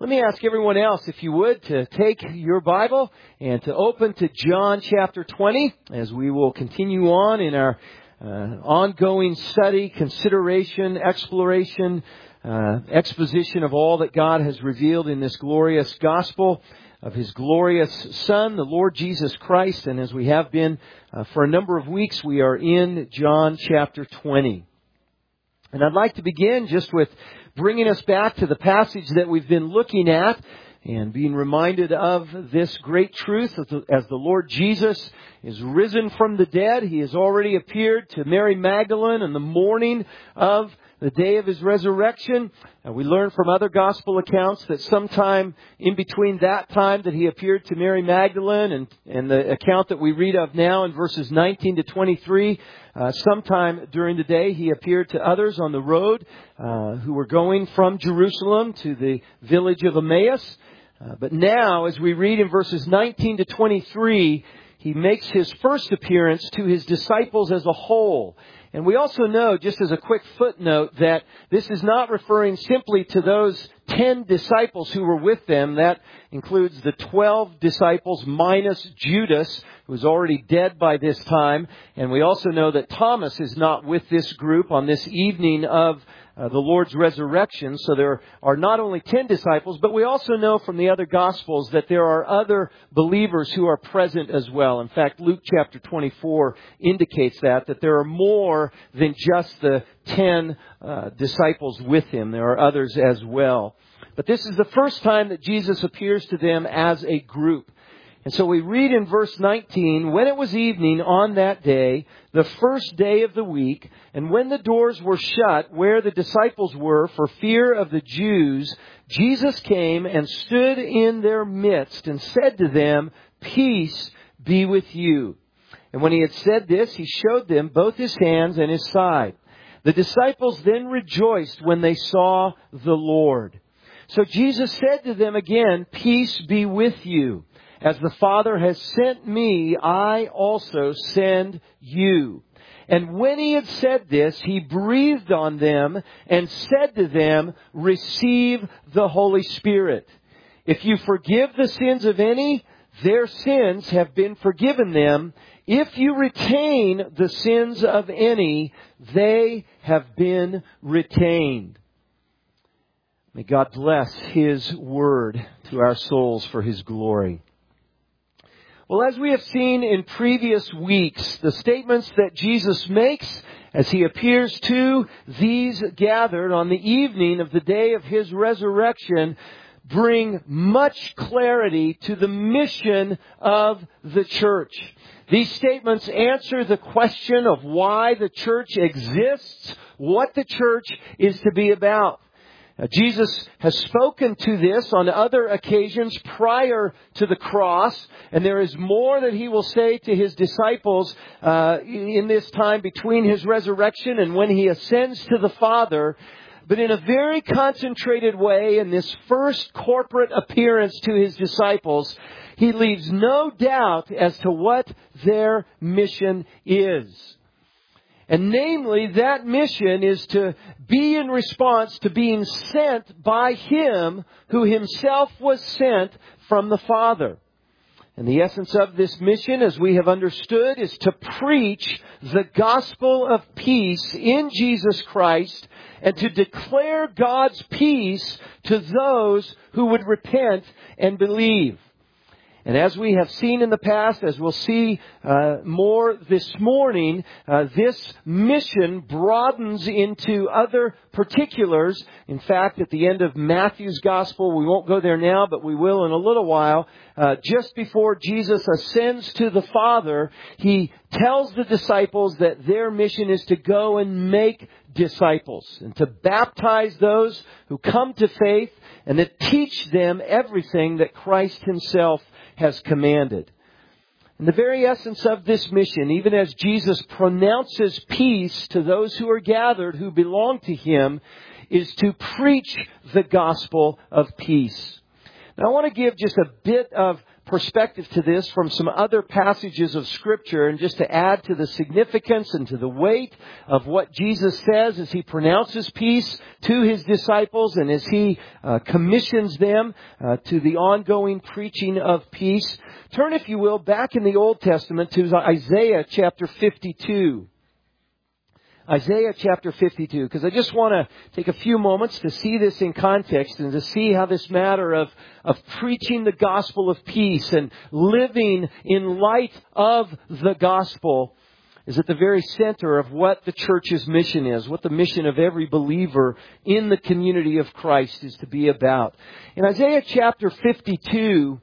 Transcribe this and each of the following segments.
Let me ask everyone else, if you would, to take your Bible and to open to John chapter 20 as we will continue on in our ongoing study, consideration, exploration, exposition of all that God has revealed in this glorious gospel of His glorious Son, the Lord Jesus Christ. And as we have been for a number of weeks, we are in John chapter 20. And I'd like to begin just with bringing us back to the passage that we've been looking at and being reminded of this great truth as the Lord Jesus is risen from the dead. He has already appeared to Mary Magdalene on the morning of the day of His resurrection. We learn from other gospel accounts that sometime in between that time that He appeared to Mary Magdalene and the account that we read of now in verses 19 to 23, sometime during the day He appeared to others on the road who were going from Jerusalem to the village of Emmaus. But now, as we read in verses 19 to 23, He makes His first appearance to His disciples as a whole. And we also know, just as a quick footnote, that this is not referring simply to those 10 disciples who were with them. That includes the 12 disciples minus Judas, who was already dead by this time. And we also know that Thomas is not with this group on this evening of the Lord's resurrection. So there are not only 10 disciples, but we also know from the other Gospels that there are other believers who are present as well. In fact, Luke chapter 24 indicates that there are more than just the 10 disciples with Him. There are others as well. But this is the first time that Jesus appears to them as a group. And so we read in verse 19, when it was evening on that day, the first day of the week, and when the doors were shut where the disciples were for fear of the Jews, Jesus came and stood in their midst and said to them, "Peace be with you." And when He had said this, He showed them both His hands and His side. The disciples then rejoiced when they saw the Lord. So Jesus said to them again, "Peace be with you. As the Father has sent me, I also send you." And when He had said this, He breathed on them and said to them, "Receive the Holy Spirit. If you forgive the sins of any, their sins have been forgiven them. If you retain the sins of any, they have been retained." May God bless His word to our souls for His glory. Well, as we have seen in previous weeks, the statements that Jesus makes as He appears to these gathered on the evening of the day of His resurrection bring much clarity to the mission of the church. These statements answer the question of why the church exists, what the church is to be about. Now, Jesus has spoken to this on other occasions prior to the cross, and there is more that He will say to His disciples in this time between His resurrection and when He ascends to the Father. But in a very concentrated way, in this first corporate appearance to His disciples, He leaves no doubt as to what their mission is. And namely, that mission is to be in response to being sent by Him who Himself was sent from the Father. And the essence of this mission, as we have understood, is to preach the gospel of peace in Jesus Christ and to declare God's peace to those who would repent and believe. And as we have seen in the past, as we'll see more this morning, this mission broadens into other particulars. In fact, at the end of Matthew's Gospel, we won't go there now, but we will in a little while, just before Jesus ascends to the Father, He tells the disciples that their mission is to go and make disciples and to baptize those who come to faith and to teach them everything that Christ Himself has commanded. And the very essence of this mission, even as Jesus pronounces peace to those who are gathered who belong to Him, is to preach the gospel of peace. Now I want to give just a bit of perspective to this from some other passages of Scripture, and just to add to the significance and to the weight of what Jesus says as He pronounces peace to His disciples and as He commissions them to the ongoing preaching of peace. Turn, if you will, back in the Old Testament to Isaiah chapter 52. Isaiah chapter 52, because I just want to take a few moments to see this in context and to see how this matter of preaching the gospel of peace and living in light of the gospel is at the very center of what the church's mission is, what the mission of every believer in the community of Christ is to be about. In Isaiah chapter 52,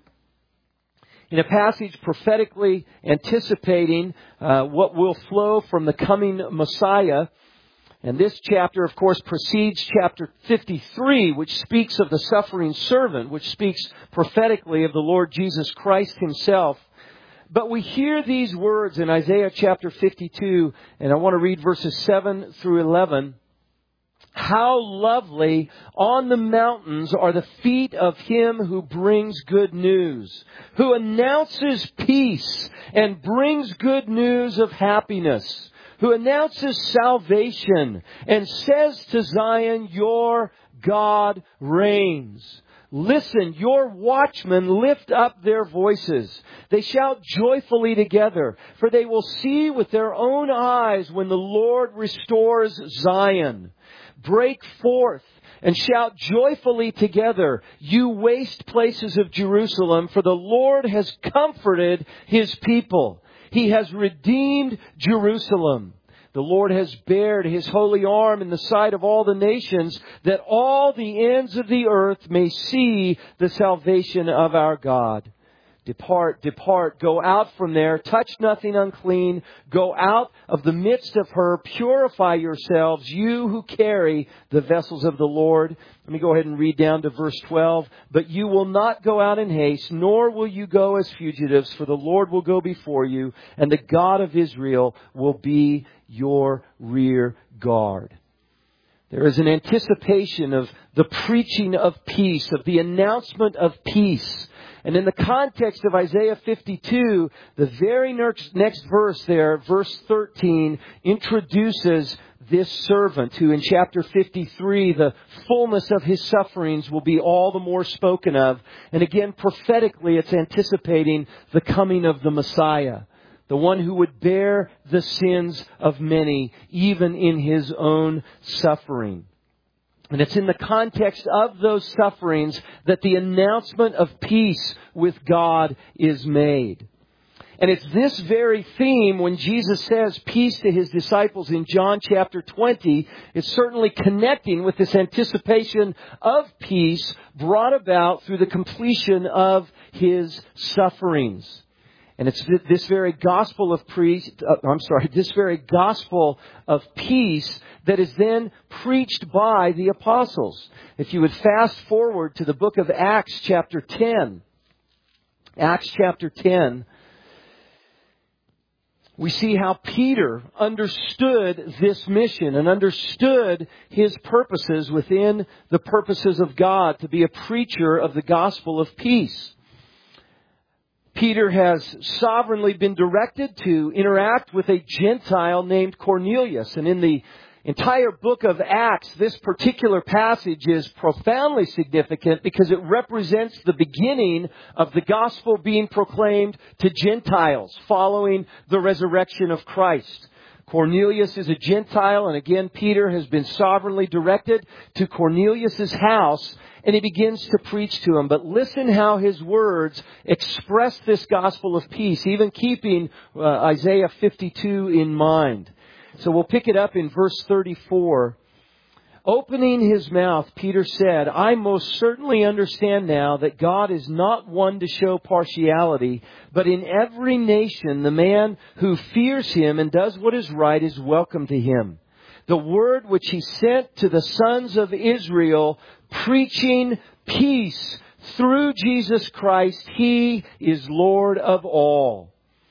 in a passage prophetically anticipating what will flow from the coming Messiah. And this chapter, of course, precedes chapter 53, which speaks of the suffering servant, which speaks prophetically of the Lord Jesus Christ Himself. But we hear these words in Isaiah chapter 52, and I want to read verses 7 through 11. How lovely on the mountains are the feet of Him who brings good news, who announces peace and brings good news of happiness, who announces salvation and says to Zion, your God reigns. Listen, your watchmen lift up their voices. They shout joyfully together, for they will see with their own eyes when the Lord restores Zion. Break forth and shout joyfully together, you waste places of Jerusalem, for the Lord has comforted His people. He has redeemed Jerusalem. The Lord has bared His holy arm in the sight of all the nations, that all the ends of the earth may see the salvation of our God. Depart, depart, go out from there, touch nothing unclean, go out of the midst of her, purify yourselves, you who carry the vessels of the Lord. Let me go ahead and read down to verse 12. But you will not go out in haste, nor will you go as fugitives, for the Lord will go before you, and the God of Israel will be your rear guard. There is an anticipation of the preaching of peace, of the announcement of peace. And in the context of Isaiah 52, the very next verse there, verse 13, introduces this servant who in chapter 53, the fullness of his sufferings will be all the more spoken of. And again, prophetically, it's anticipating the coming of the Messiah, the one who would bear the sins of many, even in His own suffering. And it's in the context of those sufferings that the announcement of peace with God is made. And it's this very theme when Jesus says peace to His disciples in John chapter 20, it's certainly connecting with this anticipation of peace brought about through the completion of His sufferings. And it's this very gospel of this very gospel of peace that is then preached by the apostles. If you would fast forward to the book of Acts chapter 10. Acts chapter 10. We see how Peter understood this mission and understood his purposes within the purposes of God to be a preacher of the gospel of peace. Peter has sovereignly been directed to interact with a Gentile named Cornelius. And in the entire book of Acts, this particular passage is profoundly significant because it represents the beginning of the gospel being proclaimed to Gentiles following the resurrection of Christ. Cornelius is a Gentile, and again, Peter has been sovereignly directed to Cornelius' house, and he begins to preach to him. But listen how his words express this gospel of peace, even keeping Isaiah 52 in mind. So we'll pick it up in verse 34. Opening his mouth, Peter said, I most certainly understand now that God is not one to show partiality, but in every nation the man who fears Him and does what is right is welcome to Him. The word which He sent to the sons of Israel, preaching peace through Jesus Christ, He is Lord of all.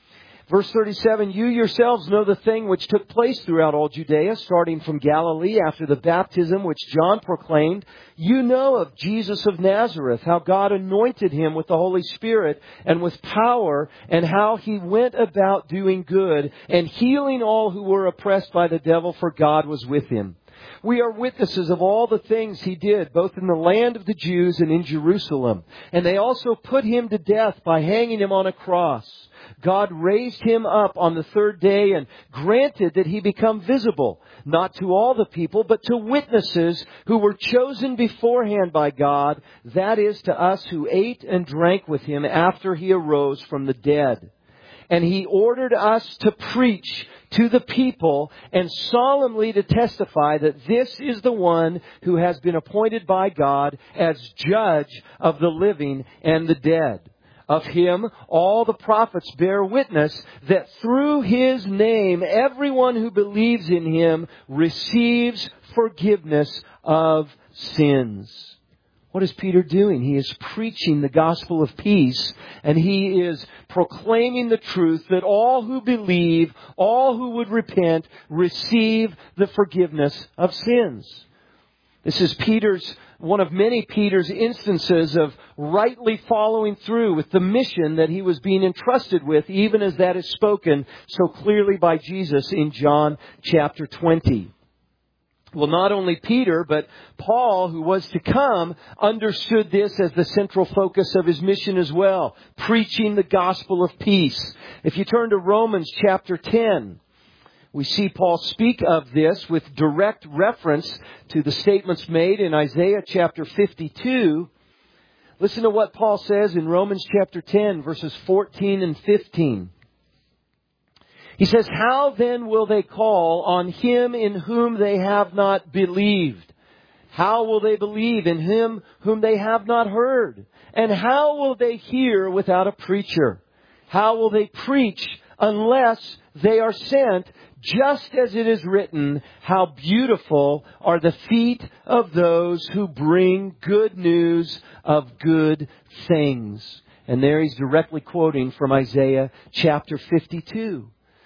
Verse 37, you yourselves know the thing which took place throughout all Judea, starting from Galilee after the baptism which John proclaimed. You know of Jesus of Nazareth, how God anointed him with the Holy Spirit and with power, and how he went about doing good and healing all who were oppressed by the devil, for God was with him. We are witnesses of all the things he did, both in the land of the Jews and in Jerusalem. And they also put him to death by hanging him on a cross. God raised him up on the third day and granted that he become visible, not to all the people, but to witnesses who were chosen beforehand by God, that is, to us who ate and drank with him after he arose from the dead. And he ordered us to preach to the people and solemnly to testify that this is the one who has been appointed by God as judge of the living and the dead. Of him, all the prophets bear witness that through his name, everyone who believes in him receives forgiveness of sins. What is Peter doing? He is preaching the gospel of peace, and he is proclaiming the truth that all who believe, all who would repent, receive the forgiveness of sins. This is one of many Peter's instances of rightly following through with the mission that he was being entrusted with, even as that is spoken so clearly by Jesus in John chapter 20. Well, not only Peter, but Paul, who was to come, understood this as the central focus of his mission as well, preaching the gospel of peace. If you turn to Romans chapter 10, we see Paul speak of this with direct reference to the statements made in Isaiah chapter 52. Listen to what Paul says in Romans chapter 10, verses 14 and 15. He says, how then will they call on him in whom they have not believed? How will they believe in him whom they have not heard? And how will they hear without a preacher? How will they preach unless they are sent? Just as it is written, how beautiful are the feet of those who bring good news of good things. And there he's directly quoting from Isaiah chapter 52.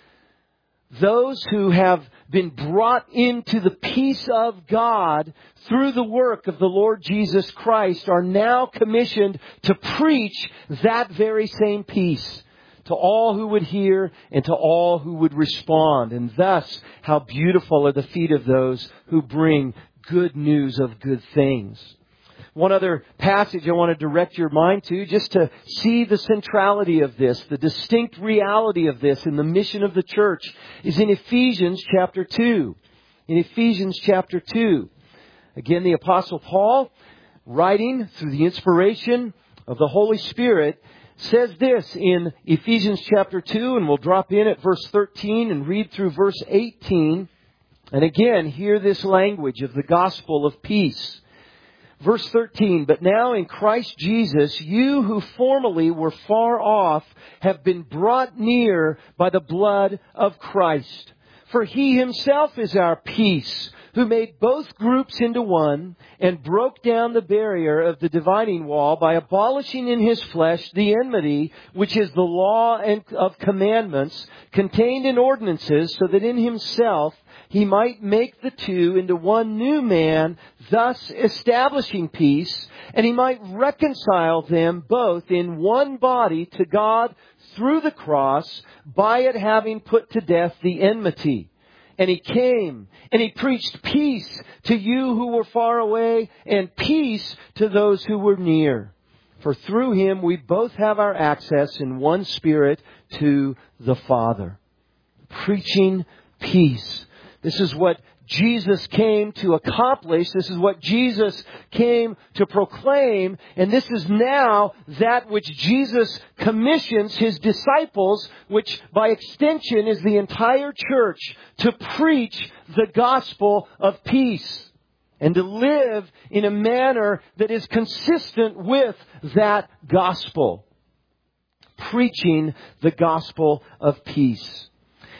Those who have been brought into the peace of God through the work of the Lord Jesus Christ are now commissioned to preach that very same peace to all who would hear and to all who would respond. And thus, how beautiful are the feet of those who bring good news of good things. One other passage I want to direct your mind to, just to see the centrality of this, the distinct reality of this in the mission of the church, is in Ephesians chapter 2. In Ephesians chapter 2, again, the Apostle Paul, writing through the inspiration of the Holy Spirit, says this in Ephesians chapter 2, and we'll drop in at verse 13 and read through verse 18. And again, hear this language of the gospel of peace. Verse 13, but now in Christ Jesus, you who formerly were far off have been brought near by the blood of Christ. For he himself is our peace, who made both groups into one and broke down the barrier of the dividing wall by abolishing in his flesh the enmity, which is the law of commandments contained in ordinances, so that in himself he might make the two into one new man, thus establishing peace, and he might reconcile them both in one body to God through the cross, by it having put to death the enmity. And he came and he preached peace to you who were far away and peace to those who were near. For through him we both have our access in one Spirit to the Father. Preaching peace. This is what Jesus came to accomplish. This is what Jesus came to proclaim. And this is now that which Jesus commissions his disciples, which by extension is the entire church, to preach the gospel of peace and to live in a manner that is consistent with that gospel. Preaching the gospel of peace.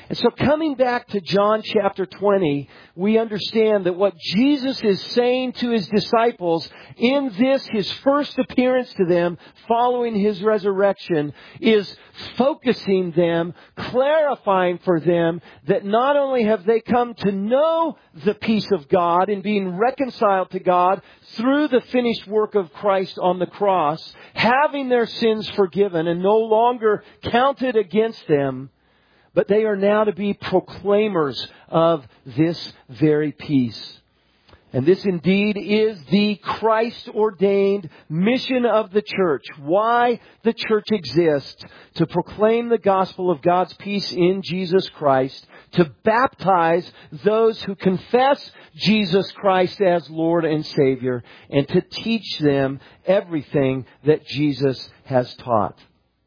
And so coming back to John chapter 20, we understand that what Jesus is saying to His disciples in this, His first appearance to them following His resurrection, is focusing them, clarifying for them that not only have they come to know the peace of God and being reconciled to God through the finished work of Christ on the cross, having their sins forgiven and no longer counted against them, but they are now to be proclaimers of this very peace. And this indeed is the Christ-ordained mission of the church. Why the church exists: to proclaim the gospel of God's peace in Jesus Christ, to baptize those who confess Jesus Christ as Lord and Savior, and to teach them everything that Jesus has taught.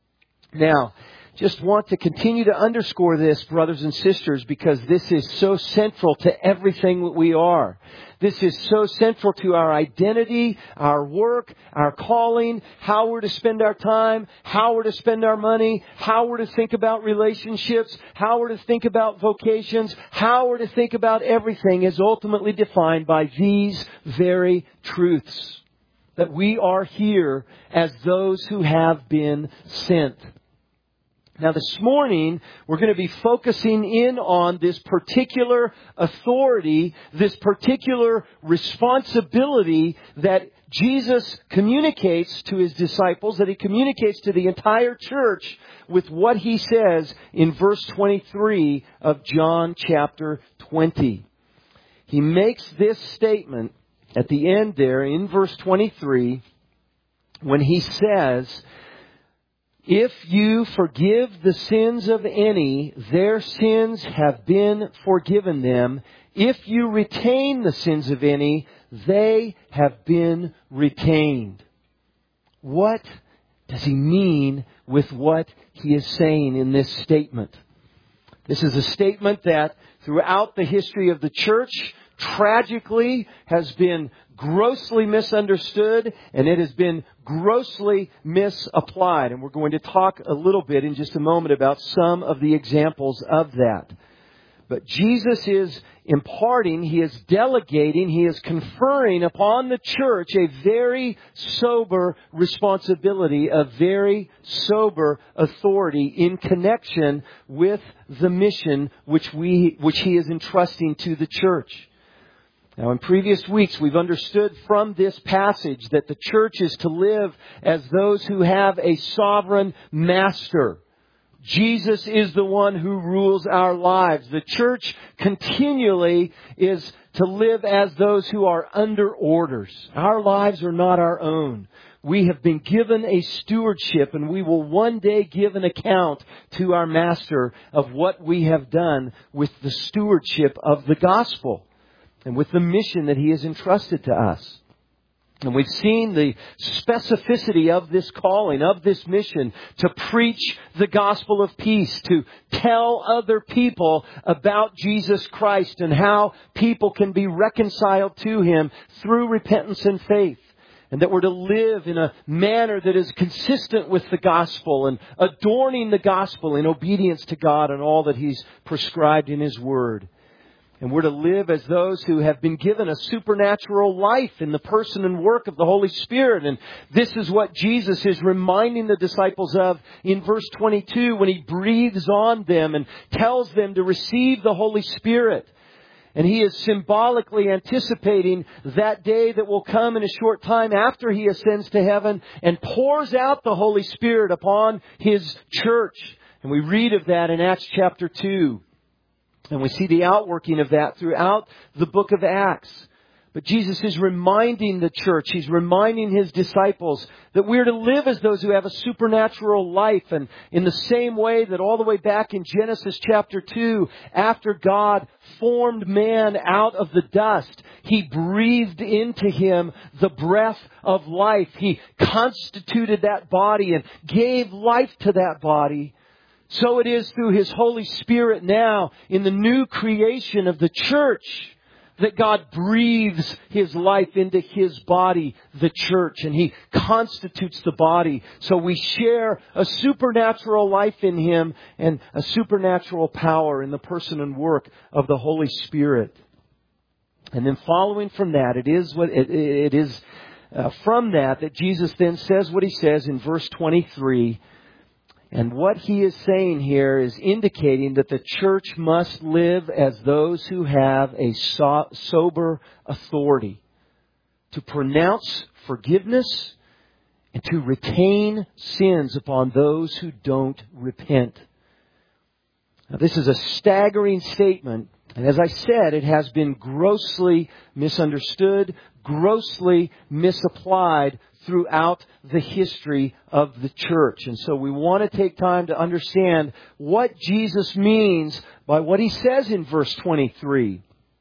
Now, just want to continue to underscore this, brothers and sisters, because this is so central to everything that we are. This is so central to our identity, our work, our calling, how we're to spend our time, how we're to spend our money, how we're to think about relationships, how we're to think about vocations, how we're to think about everything is ultimately defined by these very truths. That we are here as those who have been sent. Now this morning, we're going to be focusing in on this particular authority, this particular responsibility that Jesus communicates to His disciples, that He communicates to the entire church with what He says in verse 23 of John chapter 20. He makes this statement at the end there in verse 23 when He says, "If you forgive the sins of any, their sins have been forgiven them. If you retain the sins of any, they have been retained." What does He mean with what He is saying in this statement? This is a statement that throughout the history of the church, tragically has been grossly misunderstood, and it has been grossly misapplied. And we're going to talk a little bit in just a moment about some of the examples of that. But Jesus is imparting, He is delegating, He is conferring upon the church a very sober responsibility, a very sober authority in connection with the mission which He is entrusting to the church. Now, in previous weeks, we've understood from this passage that the church is to live as those who have a sovereign master. Jesus is the one who rules our lives. The church continually is to live as those who are under orders. Our lives are not our own. We have been given a stewardship, and we will one day give an account to our master of what we have done with the stewardship of the gospel and with the mission that He has entrusted to us. And we've seen the specificity of this calling, of this mission, to preach the gospel of peace, to tell other people about Jesus Christ and how people can be reconciled to Him through repentance and faith. And that we're to live in a manner that is consistent with the gospel and adorning the gospel in obedience to God and all that He's prescribed in His Word. And we're to live as those who have been given a supernatural life in the person and work of the Holy Spirit. And this is what Jesus is reminding the disciples of in verse 22 when He breathes on them and tells them to receive the Holy Spirit. And He is symbolically anticipating that day that will come in a short time after He ascends to heaven and pours out the Holy Spirit upon His church. And we read of that in Acts chapter 2. And we see the outworking of that throughout the book of Acts. But Jesus is reminding the church, He's reminding His disciples that we're to live as those who have a supernatural life. And in the same way that all the way back in Genesis chapter 2, after God formed man out of the dust, He breathed into him the breath of life. He constituted that body and gave life to that body. So it is through His Holy Spirit now in the new creation of the church, that God breathes His life into His body, the church, and He constitutes the body. So we share a supernatural life in Him and a supernatural power in the person and work of the Holy Spirit. And then following from that, it is from that Jesus then says what He says in verse 23. And what He is saying here is indicating that the church must live as those who have a sober authority to pronounce forgiveness and to retain sins upon those who don't repent. Now, this is a staggering statement. And as I said, it has been grossly misunderstood, grossly misapplied throughout the history of the church. And so we want to take time to understand what Jesus means by what He says in verse 23.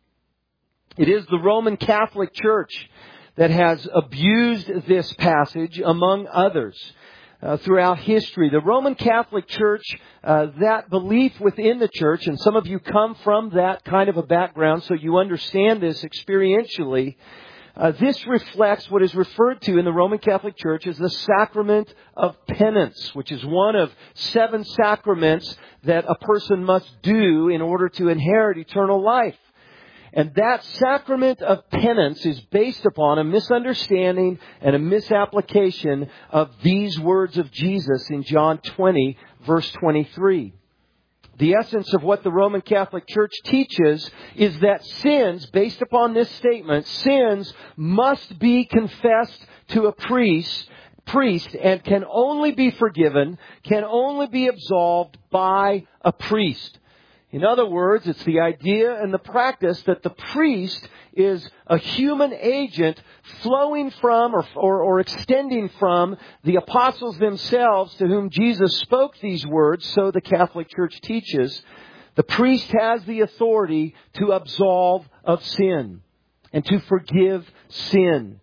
It is the Roman Catholic Church that has abused this passage, among others. Throughout history. The Roman Catholic Church, that belief within the church, and some of you come from that kind of a background, so you understand this experientially. This reflects what is referred to in the Roman Catholic Church as the sacrament of penance, which is one of 7 sacraments that a person must do in order to inherit eternal life. And that sacrament of penance is based upon a misunderstanding and a misapplication of these words of Jesus in John 20, verse 23. The essence of what the Roman Catholic Church teaches is that sins, based upon this statement, sins must be confessed to a priest and can only be forgiven, can only be absolved by a priest. In other words, it's the idea and the practice that the priest is a human agent flowing from or extending from the apostles themselves to whom Jesus spoke these words, so the Catholic Church teaches. The priest has the authority to absolve of sin and to forgive sin.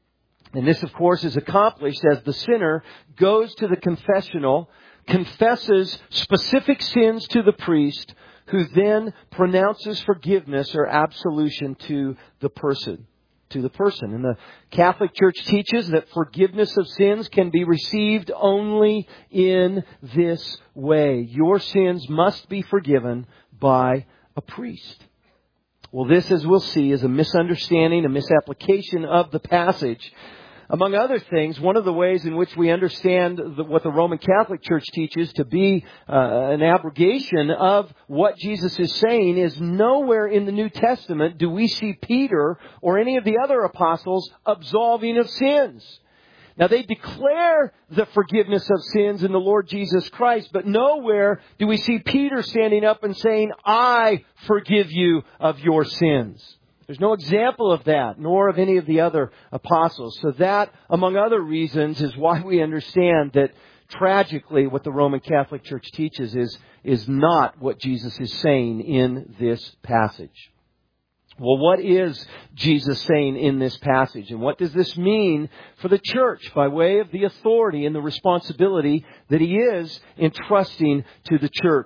And this, of course, is accomplished as the sinner goes to the confessional, confesses specific sins to the priest, who then pronounces forgiveness or absolution to the person. And the Catholic Church teaches that forgiveness of sins can be received only in this way. Your sins must be forgiven by a priest. Well, this, as we'll see, is a misunderstanding, a misapplication of the passage. Among other things, one of the ways in which we understand what the Roman Catholic Church teaches to be an abrogation of what Jesus is saying is nowhere in the New Testament do we see Peter or any of the other apostles absolving of sins. Now, they declare the forgiveness of sins in the Lord Jesus Christ, but nowhere do we see Peter standing up and saying, "I forgive you of your sins." There's no example of that, nor of any of the other apostles. So that, among other reasons, is why we understand that tragically what the Roman Catholic Church teaches is not what Jesus is saying in this passage. Well, what is Jesus saying in this passage? And what does this mean for the church by way of the authority and the responsibility that He is entrusting to the church?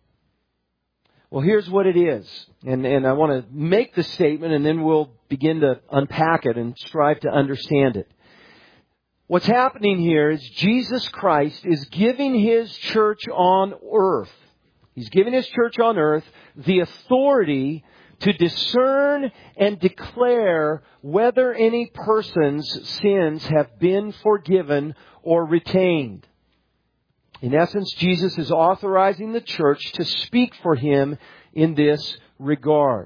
Well, here's what it is. And I want to make the statement and then we'll begin to unpack it and strive to understand it. What's happening here is Jesus Christ is giving His church on earth. He's giving His church on earth the authority to discern and declare whether any person's sins have been forgiven or retained. In essence, Jesus is authorizing the church to speak for Him in this regard.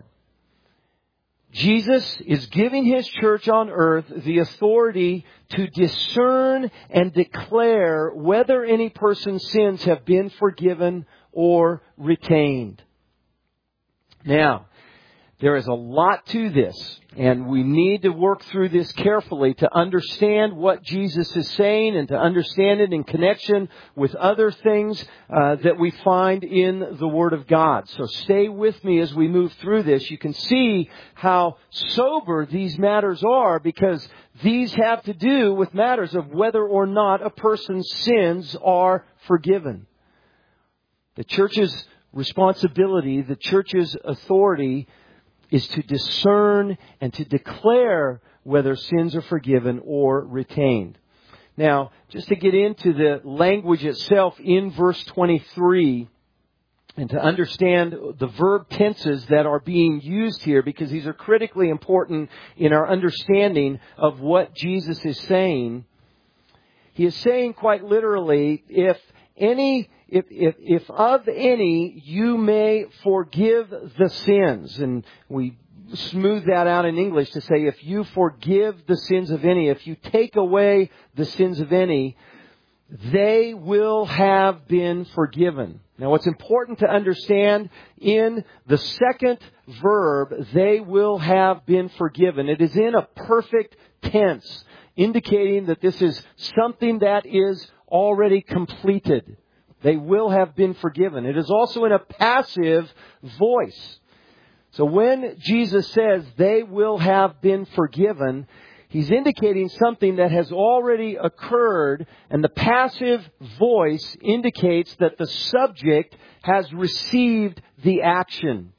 Jesus is giving His church on earth the authority to discern and declare whether any person's sins have been forgiven or retained. Now, there is a lot to this, and we need to work through this carefully to understand what Jesus is saying and to understand it in connection with other things that we find in the Word of God. So stay with me as we move through this. You can see how sober these matters are because these have to do with matters of whether or not a person's sins are forgiven. The church's responsibility, the church's authority is to discern and to declare whether sins are forgiven or retained. Now, just to get into the language itself in verse 23, and to understand the verb tenses that are being used here, because these are critically important in our understanding of what Jesus is saying. He is saying quite literally, if of any you may forgive the sins, and we smooth that out in English to say if you forgive the sins of any, if you take away the sins of any, they will have been forgiven. Now, what's important to understand in the second verb, they will have been forgiven. It is in a perfect tense, indicating that this is something that is already completed. They will have been forgiven. It is also in a passive voice. So when Jesus says they will have been forgiven, He's indicating something that has already occurred, and the passive voice indicates that the subject has received the action.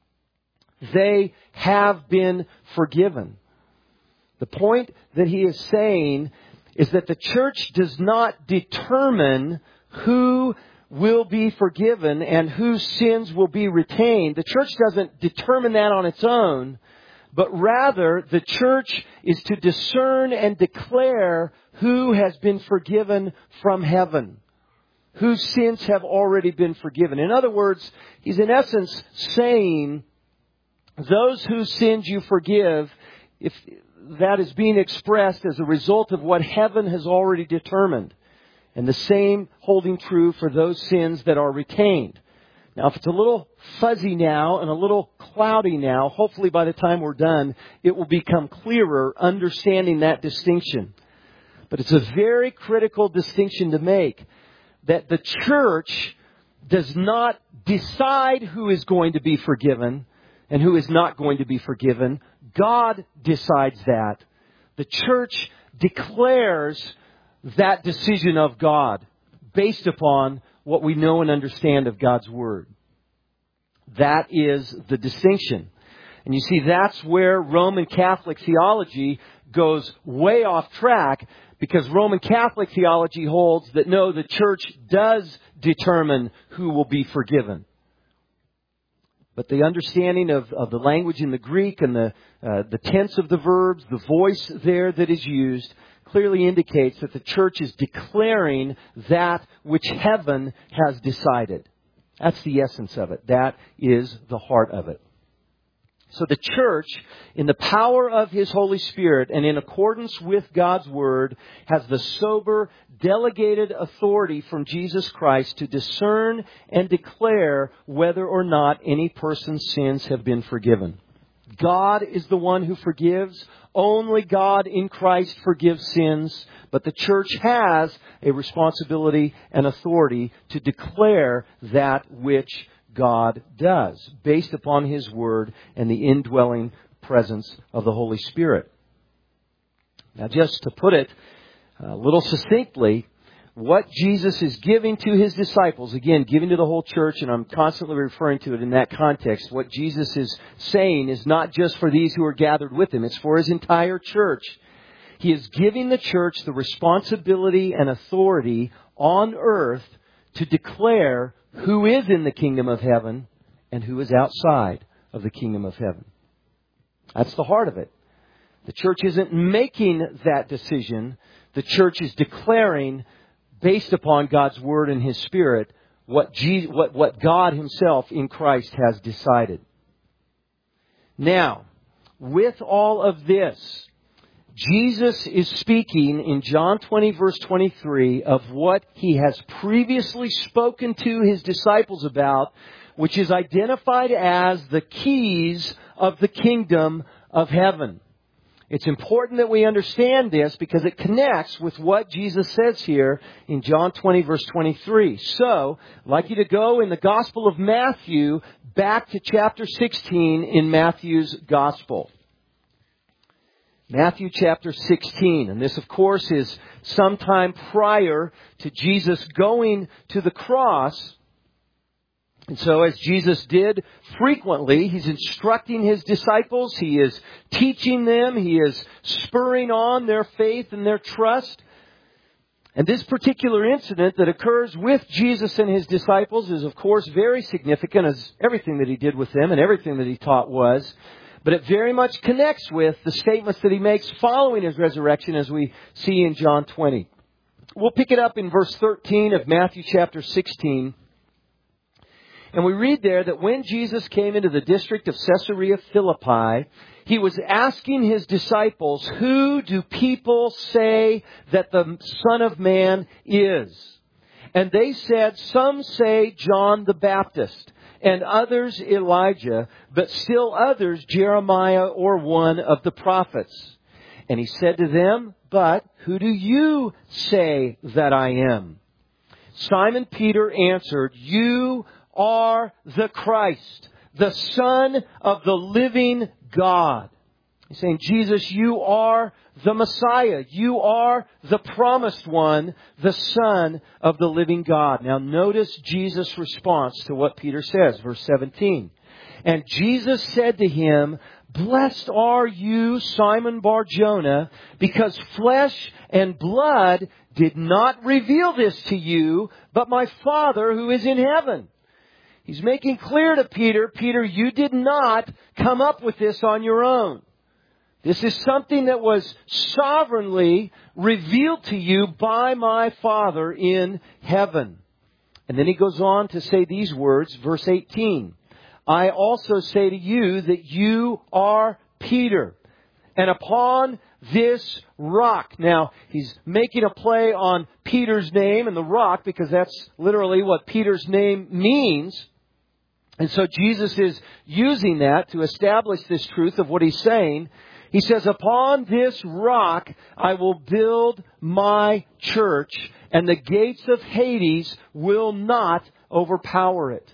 They have been forgiven. The point that he is saying is that the church does not determine who will be forgiven and whose sins will be retained. The church doesn't determine that on its own, but rather the church is to discern and declare who has been forgiven from heaven, whose sins have already been forgiven. In other words, he's in essence saying, those whose sins you forgive, if that is being expressed as a result of what heaven has already determined. And the same holding true for those sins that are retained. Now, if it's a little fuzzy now and a little cloudy now, hopefully by the time we're done, it will become clearer understanding that distinction. But it's a very critical distinction to make, that the church does not decide who is going to be forgiven and who is not going to be forgiven. God decides that. The church declares that decision of God based upon what we know and understand of God's Word. That is the distinction. And you see, that's where Roman Catholic theology goes way off track, because Roman Catholic theology holds that no, the church does determine who will be forgiven. But the understanding of the language in the Greek and the tense of the verbs, the voice there that is used, clearly indicates that the church is declaring that which heaven has decided. That's the essence of it. That is the heart of it. So the church, in the power of His Holy Spirit and in accordance with God's Word, has the sober, delegated authority from Jesus Christ to discern and declare whether or not any person's sins have been forgiven. God is the one who forgives. Only God in Christ forgives sins. But the church has a responsibility and authority to declare that which God does, based upon His Word and the indwelling presence of the Holy Spirit. Now, just to put it a little succinctly, what Jesus is giving to His disciples, again, giving to the whole church, and I'm constantly referring to it in that context, what Jesus is saying is not just for these who are gathered with Him, it's for His entire church. He is giving the church the responsibility and authority on earth to declare who is in the kingdom of heaven and who is outside of the kingdom of heaven. That's the heart of it. The church isn't making that decision. The church is declaring, based upon God's Word and His Spirit, what God Himself in Christ has decided. Now, with all of this, Jesus is speaking in John 20 verse 23 of what He has previously spoken to His disciples about, which is identified as the keys of the kingdom of heaven. It's important that we understand this because it connects with what Jesus says here in John 20 verse 23. So, I'd like you to go in the Gospel of Matthew back to chapter 16 in Matthew's Gospel. Matthew chapter 16. And this, of course, is sometime prior to Jesus going to the cross. And so as Jesus did frequently, He's instructing His disciples, He is teaching them, He is spurring on their faith and their trust. And this particular incident that occurs with Jesus and His disciples is, of course, very significant, as everything that He did with them and everything that He taught was. But it very much connects with the statements that He makes following His resurrection, as we see in John 20. We'll pick it up in verse 13 of Matthew chapter 16. And we read there that when Jesus came into the district of Caesarea Philippi, He was asking His disciples, "Who do people say that the Son of Man is?" And they said, "Some say John the Baptist, and others Elijah, but still others Jeremiah or one of the prophets." And He said to them, "But who do you say that I am?" Simon Peter answered, "You are the Christ, the Son of the living God." He's saying, Jesus, you are the Messiah. You are the promised one, the Son of the living God. Now notice Jesus' response to what Peter says, verse 17. And Jesus said to him, "Blessed are you, Simon Bar-Jonah, because flesh and blood did not reveal this to you, but my Father who is in heaven." He's making clear to Peter, Peter, you did not come up with this on your own. This is something that was sovereignly revealed to you by my Father in heaven. And then he goes on to say these words, verse 18. I also say to you that you are Peter, and upon this rock. Now, he's making a play on Peter's name and the rock, because that's literally what Peter's name means. And so Jesus is using that to establish this truth of what he's saying. He says, upon this rock I will build my church, and the gates of Hades will not overpower it.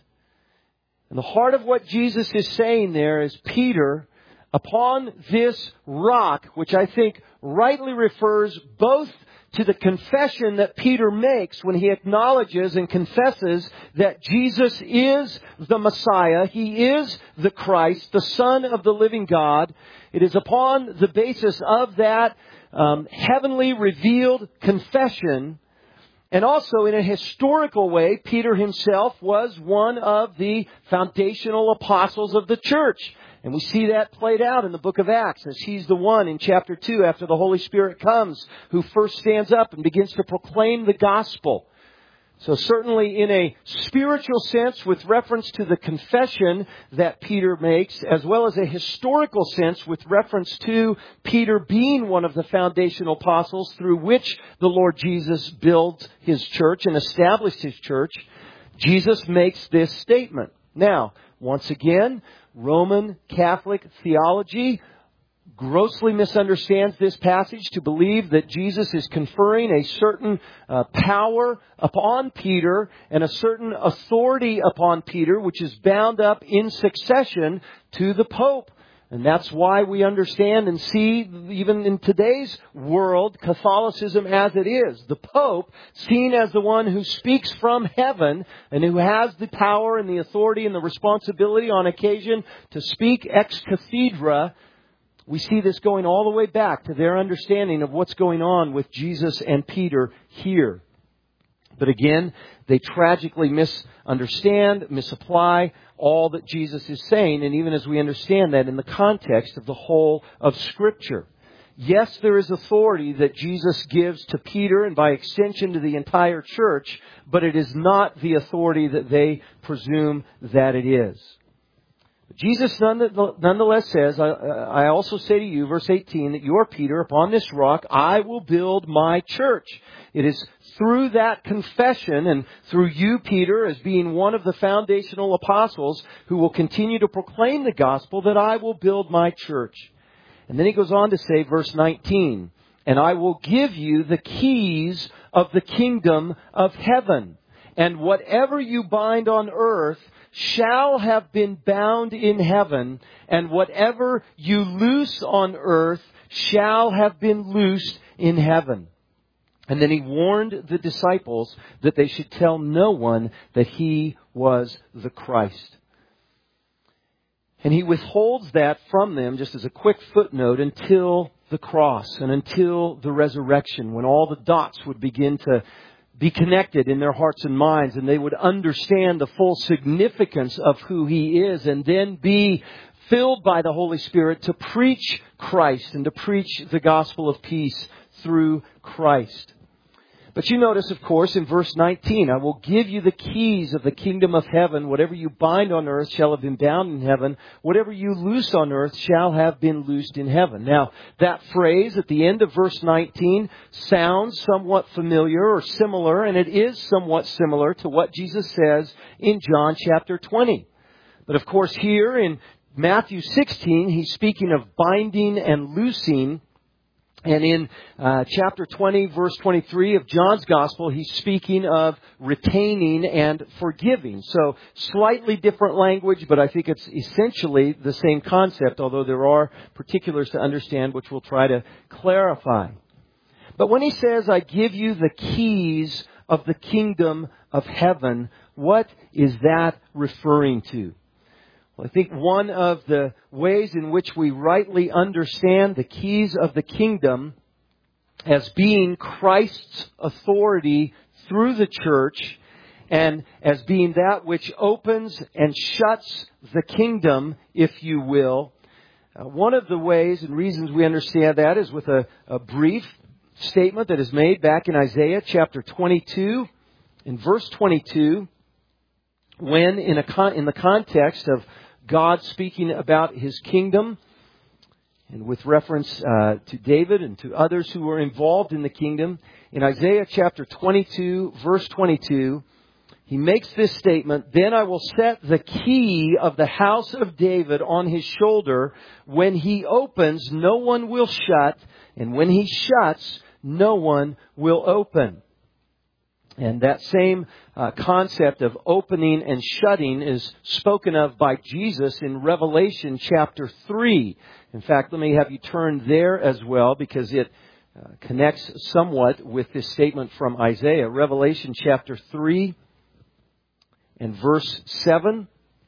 And the heart of what Jesus is saying there is, Peter, upon this rock, which I think rightly refers both to the confession that Peter makes when he acknowledges and confesses that Jesus is the Messiah. He is the Christ, the Son of the living God. It is upon the basis of that heavenly revealed confession. And also in a historical way, Peter himself was one of the foundational apostles of the church. And we see that played out in the book of Acts, as he's the one in chapter 2, after the Holy Spirit comes, who first stands up and begins to proclaim the gospel. So certainly in a spiritual sense, with reference to the confession that Peter makes, as well as a historical sense with reference to Peter being one of the foundational apostles through which the Lord Jesus builds his church and established his church, Jesus makes this statement. Now, once again, Roman Catholic theology grossly misunderstands this passage to believe that Jesus is conferring a certain power upon Peter and a certain authority upon Peter, which is bound up in succession to the Pope. And that's why we understand and see, even in today's world, Catholicism as it is. The Pope, seen as the one who speaks from heaven and who has the power and the authority and the responsibility on occasion to speak ex cathedra. We see this going all the way back to their understanding of what's going on with Jesus and Peter here. But again, they tragically misunderstand, misapply all that Jesus is saying, and even as we understand that in the context of the whole of Scripture. Yes, there is authority that Jesus gives to Peter and by extension to the entire church, but it is not the authority that they presume that it is. Jesus nonetheless says, I also say to you, verse 18, that you are Peter, upon this rock I will build my church. It is through that confession and through you, Peter, as being one of the foundational apostles who will continue to proclaim the gospel, that I will build my church. And then he goes on to say, verse 19, and I will give you the keys of the kingdom of heaven, and whatever you bind on earth shall have been bound in heaven, and whatever you loose on earth shall have been loosed in heaven. And then He warned the disciples that they should tell no one that He was the Christ. And He withholds that from them, just as a quick footnote, until the cross and until the resurrection, when all the dots would begin to be connected in their hearts and minds, and they would understand the full significance of who He is, and then be filled by the Holy Spirit to preach Christ and to preach the gospel of peace through Christ. But you notice, of course, in verse 19, I will give you the keys of the kingdom of heaven. Whatever you bind on earth shall have been bound in heaven. Whatever you loose on earth shall have been loosed in heaven. Now, that phrase at the end of verse 19 sounds somewhat familiar or similar, and it is somewhat similar to what Jesus says in John chapter 20. But of course, here in Matthew 16, He's speaking of binding and loosing. And in chapter 20, verse 23 of John's Gospel, He's speaking of retaining and forgiving. So slightly different language, but I think it's essentially the same concept, although there are particulars to understand which we'll try to clarify. But when He says, I give you the keys of the kingdom of heaven, what is that referring to? Well, I think one of the ways in which we rightly understand the keys of the kingdom as being Christ's authority through the church and as being that which opens and shuts the kingdom, if you will. One of the ways and reasons we understand that is with a brief statement that is made back in Isaiah chapter 22, in verse 22, when in the context of God speaking about His kingdom, and with reference to David and to others who were involved in the kingdom, in Isaiah chapter 22, verse 22, He makes this statement, Then I will set the key of the house of David on His shoulder. When He opens, no one will shut, and when He shuts, no one will open. And that same concept of opening and shutting is spoken of by Jesus in Revelation chapter 3. In fact, let me have you turn there as well, because it connects somewhat with this statement from Isaiah. Revelation chapter 3 and verse 7.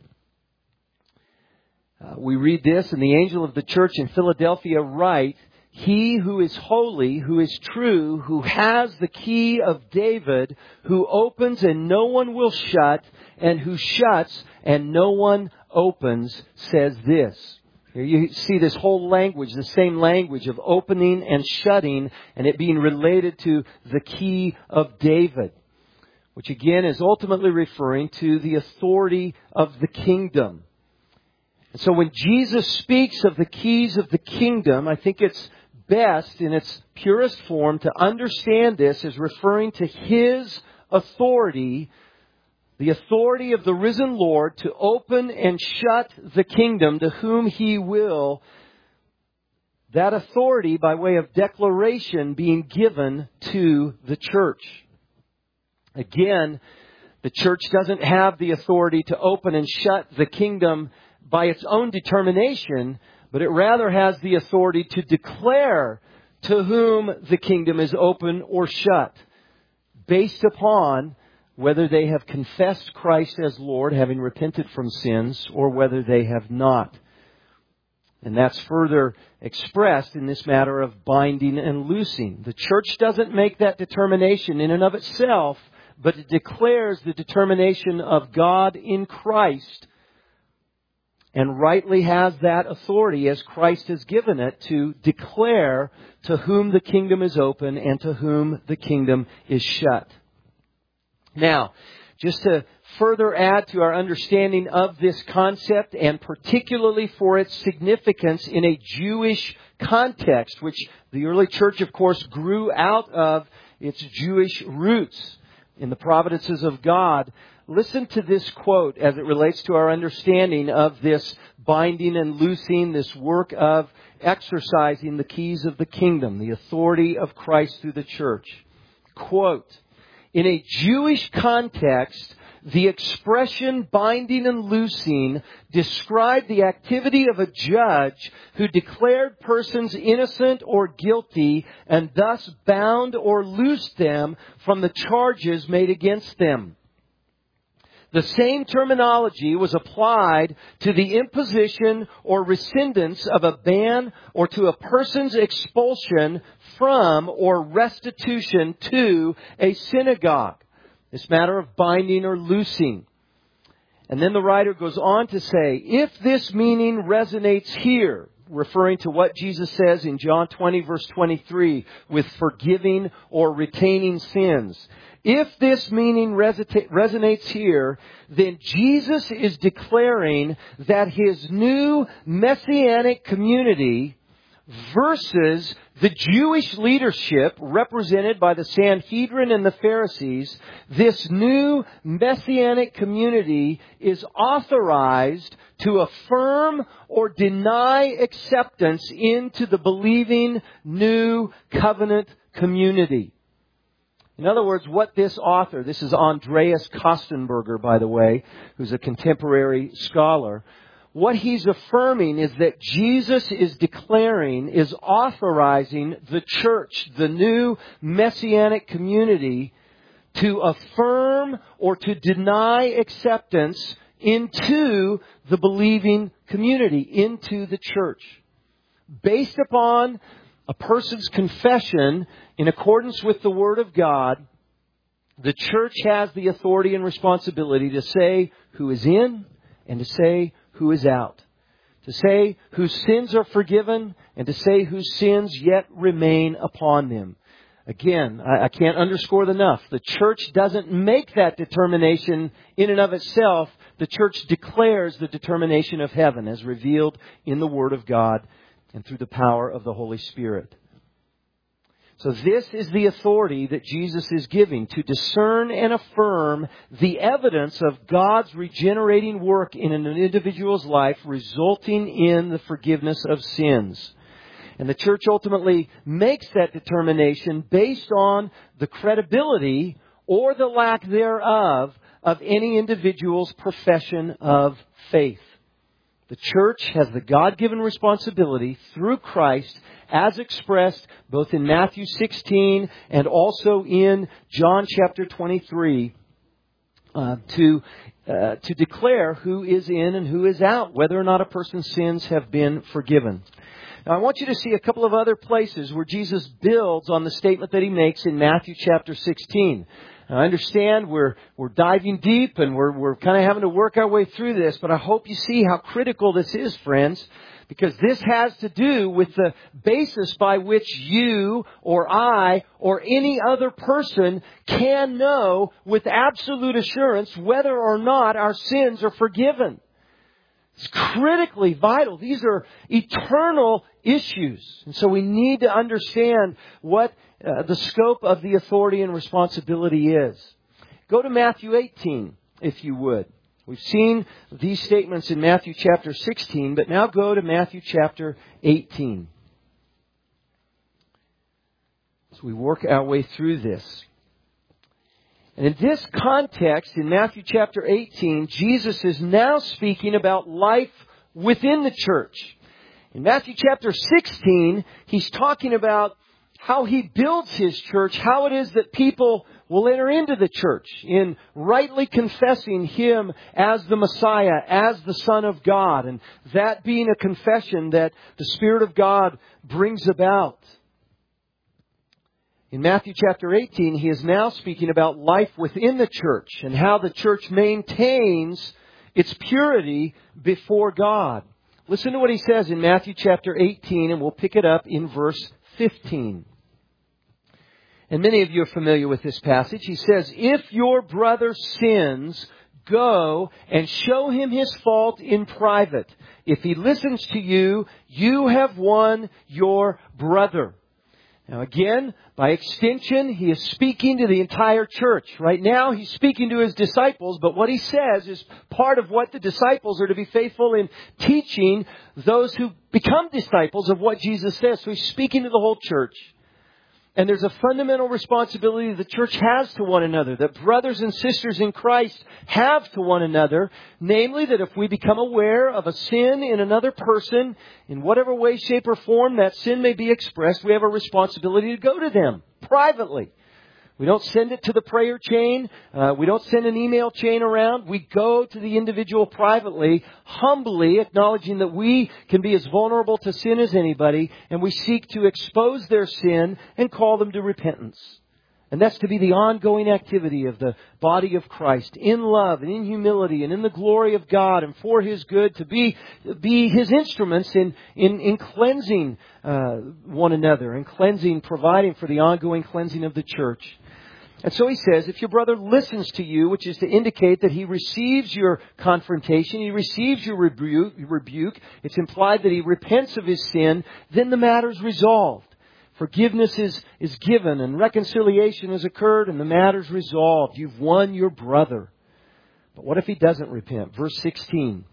We read this, And the angel of the church in Philadelphia write, He who is holy, who is true, who has the key of David, who opens and no one will shut, and who shuts and no one opens, says this. Here you see this whole language, the same language of opening and shutting, and it being related to the key of David, which again is ultimately referring to the authority of the kingdom. And so when Jesus speaks of the keys of the kingdom, I think it's best in its purest form to understand this as referring to His authority, the authority of the risen Lord to open and shut the kingdom to whom He will. That authority by way of declaration being given to the church. Again, the church doesn't have the authority to open and shut the kingdom by its own determination, but it rather has the authority to declare to whom the kingdom is open or shut, based upon whether they have confessed Christ as Lord, having repented from sins, or whether they have not. And that's further expressed in this matter of binding and loosing. The church doesn't make that determination in and of itself, but it declares the determination of God in Christ, and rightly has that authority as Christ has given it to declare to whom the kingdom is open and to whom the kingdom is shut. Now, just to further add to our understanding of this concept, and particularly for its significance in a Jewish context, which the early church, of course, grew out of its Jewish roots in the providences of God, listen to this quote as it relates to our understanding of this binding and loosing, this work of exercising the keys of the kingdom, the authority of Christ through the church. Quote, In a Jewish context, The expression binding and loosing described the activity of a judge who declared persons innocent or guilty and thus bound or loosed them from the charges made against them. The same terminology was applied to the imposition or rescindance of a ban or to a person's expulsion from or restitution to a synagogue. This matter of binding or loosing. And then the writer goes on to say, if this meaning resonates here, referring to what Jesus says in John 20 verse 23 with forgiving or retaining sins. If this meaning resonates here, then Jesus is declaring that His new messianic community versus the Jewish leadership represented by the Sanhedrin and the Pharisees, this new messianic community is authorized to affirm or deny acceptance into the believing new covenant community. In other words, what this author, this is Andreas Kostenberger, by the way, who's a contemporary scholar, what he's affirming is that Jesus is declaring, is authorizing the church, the new messianic community, to affirm or to deny acceptance into the believing community, into the church. Based upon a person's confession in accordance with the Word of God, the church has the authority and responsibility to say who is in and to say who is out. To say whose sins are forgiven and to say whose sins yet remain upon them. Again, I can't underscore it enough. The church doesn't make that determination in and of itself. The church declares the determination of heaven as revealed in the Word of God and through the power of the Holy Spirit. So this is the authority that Jesus is giving to discern and affirm the evidence of God's regenerating work in an individual's life, resulting in the forgiveness of sins. And the church ultimately makes that determination based on the credibility or the lack thereof of any individual's profession of faith. The church has the God-given responsibility through Christ, as expressed both in Matthew 16 and also in John chapter 23, to declare who is in and who is out, whether or not a person's sins have been forgiven. Now, I want you to see a couple of other places where Jesus builds on the statement that He makes in Matthew chapter 16. Now, I understand we're diving deep and we're kind of having to work our way through this, but I hope you see how critical this is, friends, because this has to do with the basis by which you or I or any other person can know with absolute assurance whether or not our sins are forgiven. It's critically vital. These are eternal issues. And so we need to understand what the scope of the authority and responsibility is. Go to Matthew 18, if you would. We've seen these statements in Matthew chapter 16, but now go to Matthew chapter 18. As we work our way through this. And in this context, in Matthew chapter 18, Jesus is now speaking about life within the church. In Matthew chapter 16, He's talking about how He builds His church, how it is that people will enter into the church in rightly confessing Him as the Messiah, as the Son of God, and that being a confession that the Spirit of God brings about. In Matthew chapter 18, He is now speaking about life within the church and how the church maintains its purity before God. Listen to what He says in Matthew chapter 18, and we'll pick it up in verse 15. And many of you are familiar with this passage. He says, if your brother sins, go and show him his fault in private. If he listens to you, you have won your brother. Now again, by extension, He is speaking to the entire church. Right now, He's speaking to His disciples, but what He says is part of what the disciples are to be faithful in teaching those who become disciples of what Jesus says. So He's speaking to the whole church. And there's a fundamental responsibility the church has to one another, that brothers and sisters in Christ have to one another. Namely, that if we become aware of a sin in another person, in whatever way, shape, or form that sin may be expressed, we have a responsibility to go to them privately. We don't send it to the prayer chain. We don't send an email chain around. We go to the individual privately, humbly acknowledging that we can be as vulnerable to sin as anybody, and we seek to expose their sin and call them to repentance. And that's to be the ongoing activity of the body of Christ, in love and in humility and in the glory of God and for His good, to be His instruments in cleansing one another and providing for the ongoing cleansing of the church. And so he says, if your brother listens to you, which is to indicate that he receives your confrontation, he receives your rebuke, it's implied that he repents of his sin, then the matter's resolved. Forgiveness is given and reconciliation has occurred and the matter's resolved. You've won your brother. But what if he doesn't repent? Verse 16.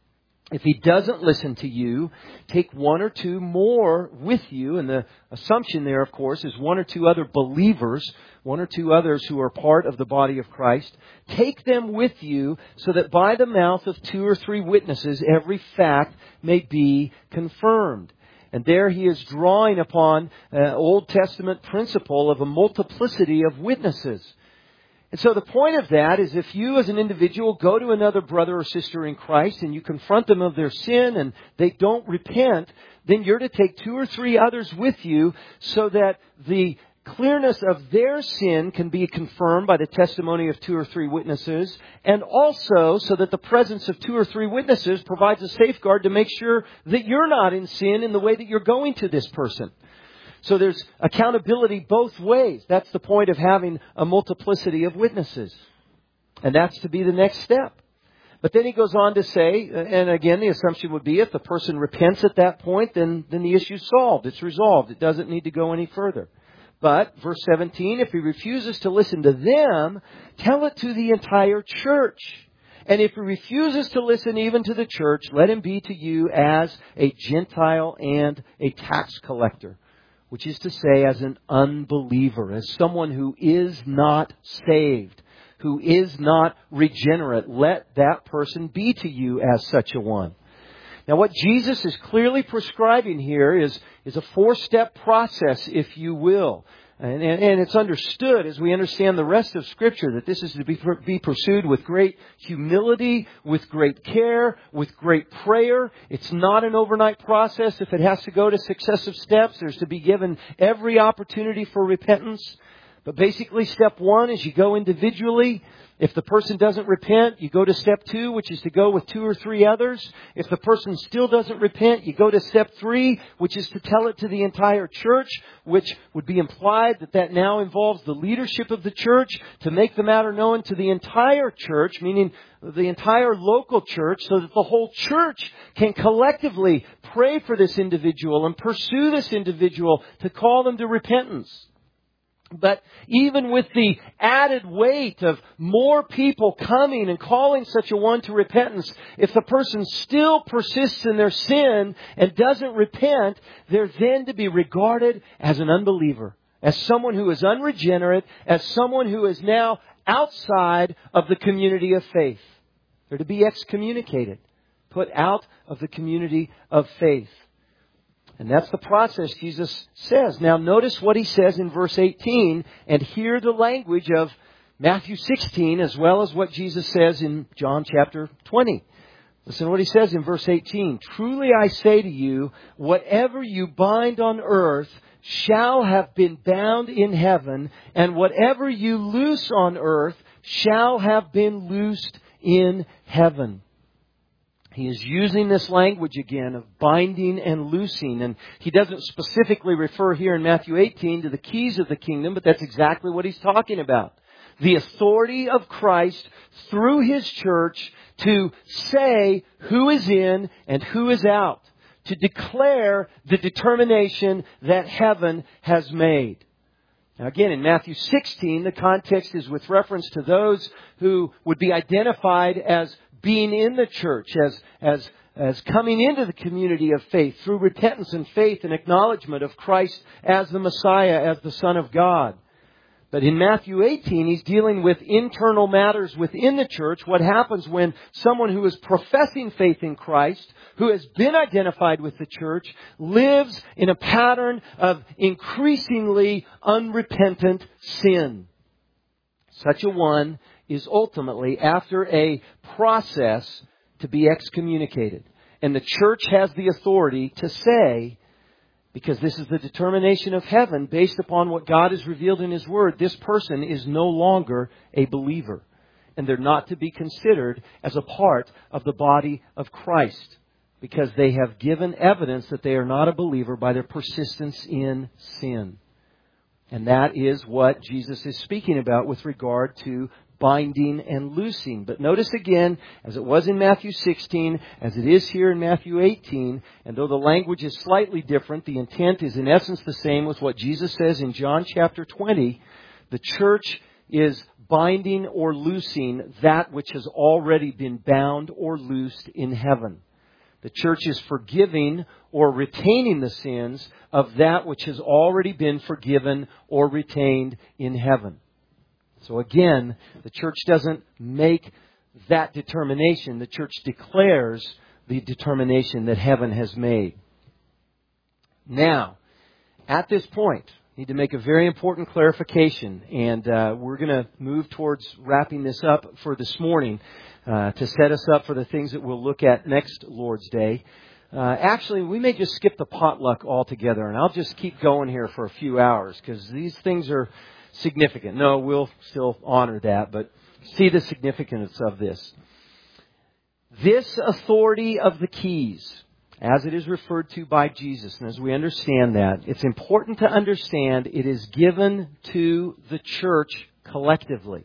If he doesn't listen to you, take one or two more with you. And the assumption there, of course, is one or two other believers, one or two others who are part of the body of Christ. Take them with you so that by the mouth of 2 or 3 witnesses, every fact may be confirmed. And there he is drawing upon an Old Testament principle of a multiplicity of witnesses. And so the point of that is if you as an individual go to another brother or sister in Christ and you confront them of their sin and they don't repent, then you're to take 2 or 3 others with you so that the clearness of their sin can be confirmed by the testimony of 2 or 3 witnesses, and also so that the presence of 2 or 3 witnesses provides a safeguard to make sure that you're not in sin in the way that you're going to this person. So there's accountability both ways. That's the point of having a multiplicity of witnesses. And that's to be the next step. But then he goes on to say, and again, the assumption would be if the person repents at that point, then the issue's solved. It's resolved. It doesn't need to go any further. But, verse 17, if he refuses to listen to them, tell it to the entire church. And if he refuses to listen even to the church, let him be to you as a Gentile and a tax collector. Which is to say, as an unbeliever, as someone who is not saved, who is not regenerate. Let that person be to you as such a one. Now, what Jesus is clearly prescribing here is a 4-step process, if you will. And it's understood as we understand the rest of Scripture that this is to be pursued with great humility, with great care, with great prayer. It's not an overnight process. If it has to go to successive steps, there's to be given every opportunity for repentance. But basically, step 1 is you go individually. If the person doesn't repent, you go to step 2, which is to go with 2 or 3 others. If the person still doesn't repent, you go to step 3, which is to tell it to the entire church, which would be implied that now involves the leadership of the church to make the matter known to the entire church, meaning the entire local church, so that the whole church can collectively pray for this individual and pursue this individual to call them to repentance. But even with the added weight of more people coming and calling such a one to repentance, if the person still persists in their sin and doesn't repent, they're then to be regarded as an unbeliever, as someone who is unregenerate, as someone who is now outside of the community of faith. They're to be excommunicated, put out of the community of faith. And that's the process Jesus says. Now notice what he says in verse 18 and hear the language of Matthew 16 as well as what Jesus says in John chapter 20. Listen to what he says in verse 18. Truly I say to you, whatever you bind on earth shall have been bound in heaven, and whatever you loose on earth shall have been loosed in heaven. He is using this language again of binding and loosing. And he doesn't specifically refer here in Matthew 18 to the keys of the kingdom, but that's exactly what he's talking about. The authority of Christ through His church to say who is in and who is out. To declare the determination that heaven has made. Now again, in Matthew 16, the context is with reference to those who would be identified as being in the church, as as coming into the community of faith through repentance and faith and acknowledgement of Christ as the Messiah, as the Son of God. But in Matthew 18, he's dealing with internal matters within the church. What happens when someone who is professing faith in Christ, who has been identified with the church, lives in a pattern of increasingly unrepentant sin. Such a one is ultimately, after a process, to be excommunicated. And the church has the authority to say, because this is the determination of heaven based upon what God has revealed in His Word, this person is no longer a believer. And they're not to be considered as a part of the body of Christ, because they have given evidence that they are not a believer by their persistence in sin. And that is what Jesus is speaking about with regard to binding and loosing. But notice again, as it was in Matthew 16, as it is here in Matthew 18, and though the language is slightly different, the intent is in essence the same with what Jesus says in John chapter 20. The church is binding or loosing that which has already been bound or loosed in heaven. The church is forgiving or retaining the sins of that which has already been forgiven or retained in heaven. So again, the church doesn't make that determination. The church declares the determination that heaven has made. Now, at this point, I need to make a very important clarification, and we're going to move towards wrapping this up for this morning to set us up for the things that we'll look at next Lord's Day. Actually, we may just skip the potluck altogether, and I'll just keep going here for a few hours, because these things are significant. No, we'll still honor that, but see the significance of this. This authority of the keys, as it is referred to by Jesus, and as we understand that, it's important to understand it is given to the church collectively.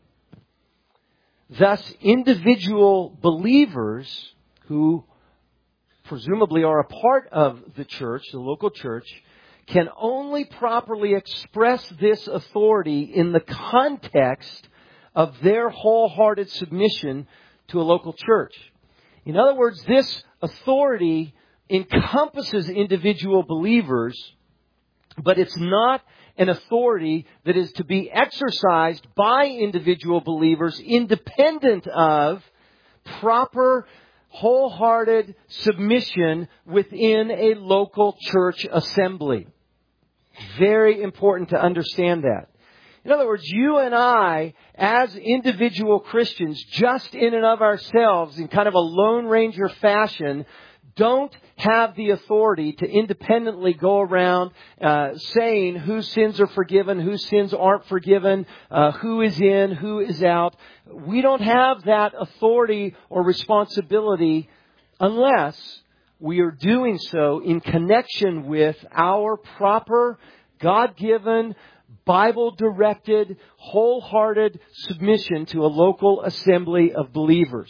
Thus, individual believers who presumably are a part of the church, the local church, can only properly express this authority in the context of their wholehearted submission to a local church. In other words, this authority encompasses individual believers, but it's not an authority that is to be exercised by individual believers independent of proper wholehearted submission within a local church assembly. Very important to understand that. In other words, you and I, as individual Christians, just in and of ourselves, in kind of a Lone Ranger fashion, don't have the authority to independently go around saying whose sins are forgiven, whose sins aren't forgiven, who is in, who is out. We don't have that authority or responsibility unless we are doing so in connection with our proper, God-given, Bible-directed, wholehearted submission to a local assembly of believers.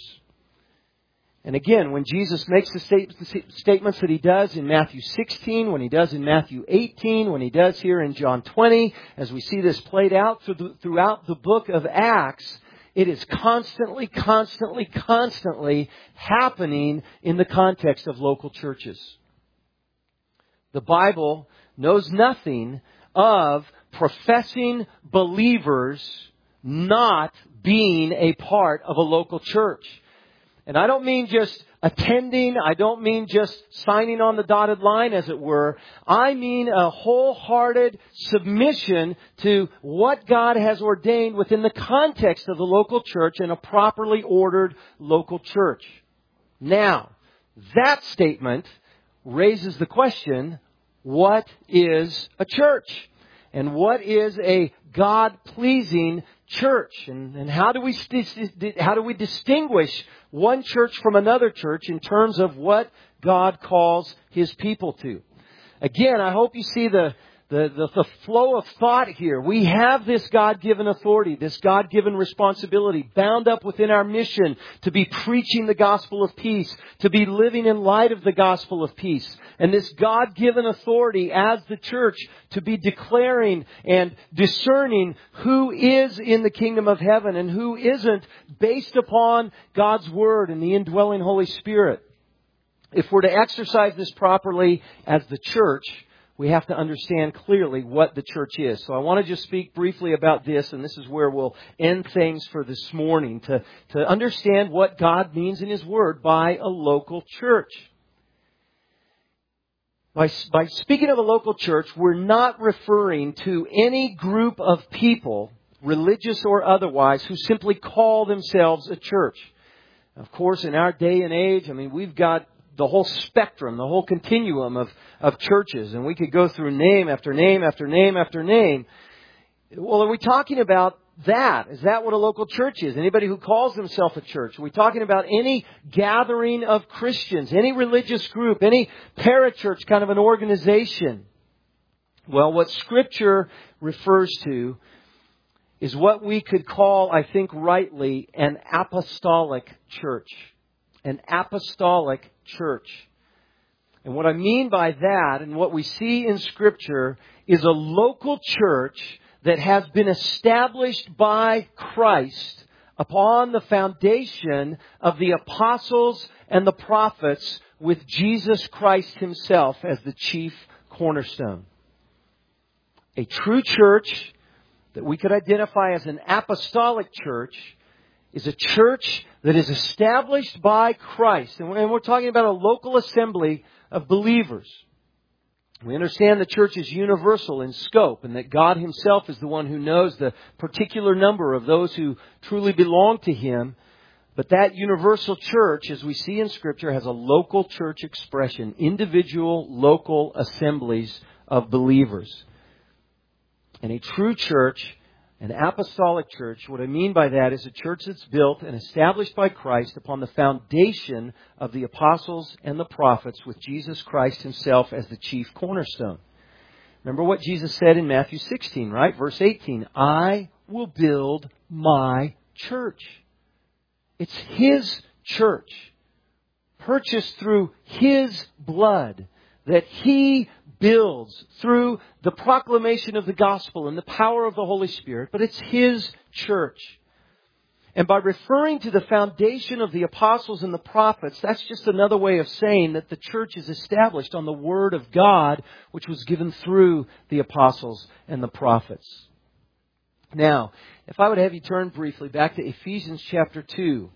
And again, when Jesus makes the statements that He does in Matthew 16, when He does in Matthew 18, when He does here in John 20, as we see this played out throughout the book of Acts, it is constantly happening in the context of local churches. The Bible knows nothing of professing believers not being a part of a local church. And I don't mean just attending. I don't mean just signing on the dotted line, as it were. I mean a wholehearted submission to what God has ordained within the context of the local church and a properly ordered local church. Now, that statement raises the question, what is a church? And what is a God-pleasing church? And how do we distinguish one church from another church in terms of what God calls His people to? Again, I hope you see the flow of thought here. We have this God-given authority, this God-given responsibility bound up within our mission to be preaching the gospel of peace, to be living in light of the gospel of peace. And this God-given authority as the church to be declaring and discerning who is in the kingdom of heaven and who isn't based upon God's Word and the indwelling Holy Spirit. if we're to exercise this properly as the church, we have to understand clearly what the church is. So I want to just speak briefly about this, and this is where we'll end things for this morning, to understand what God means in His Word by a local church. By speaking of a local church, we're not referring to any group of people, religious or otherwise, who simply call themselves a church. Of course, in our day and age, we've got the whole spectrum, the whole continuum of churches, and we could go through name after name after name after name. Well, are we talking about that? Is that what a local church is? Anybody who calls themselves a church? Are we talking about any gathering of Christians, any religious group, any parachurch kind of an organization? Well, what Scripture refers to is what we could call, I think rightly, an apostolic church. An apostolic church. And what I mean by that, and what we see in Scripture, is a local church that has been established by Christ upon the foundation of the apostles and the prophets, with Jesus Christ Himself as the chief cornerstone. A true church that we could identify as an apostolic church is a church that is established by Christ. And we're talking about a local assembly of believers. We understand the church is universal in scope, and that God Himself is the one who knows the particular number of those who truly belong to Him. But that universal church, as we see in Scripture, has a local church expression, individual local assemblies of believers. And a true church, an apostolic church, what I mean by that is a church that's built and established by Christ upon the foundation of the apostles and the prophets, with Jesus Christ Himself as the chief cornerstone. Remember what Jesus said in Matthew 16, right? Verse 18, I will build my church. It's His church, purchased through His blood, that He builds through the proclamation of the gospel and the power of the Holy Spirit, but it's His church. And by referring to the foundation of the apostles and the prophets, that's just another way of saying that the church is established on the Word of God, which was given through the apostles and the prophets. Now, if I would have you turn briefly back to Ephesians chapter 2.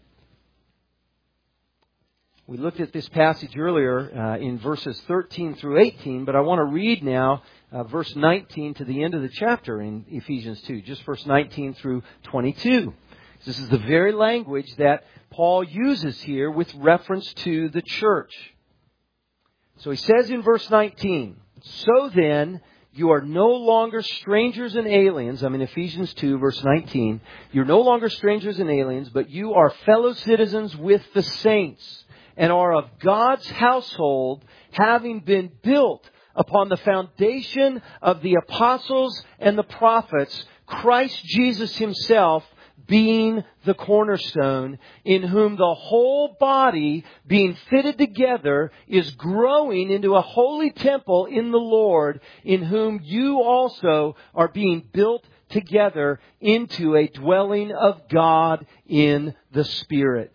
We looked at this passage earlier in verses 13 through 18, but I want to read now verse 19 to the end of the chapter in Ephesians 2, just verse 19 through 22. This is the very language that Paul uses here with reference to the church. So he says in verse 19, so then, you are no longer strangers and aliens. I'm in Ephesians 2, verse 19. You're no longer strangers and aliens, but you are fellow citizens with the saints, and are of God's household, having been built upon the foundation of the apostles and the prophets, Christ Jesus Himself being the cornerstone, in whom the whole body, being fitted together, is growing into a holy temple in the Lord, in whom you also are being built together into a dwelling of God in the Spirit.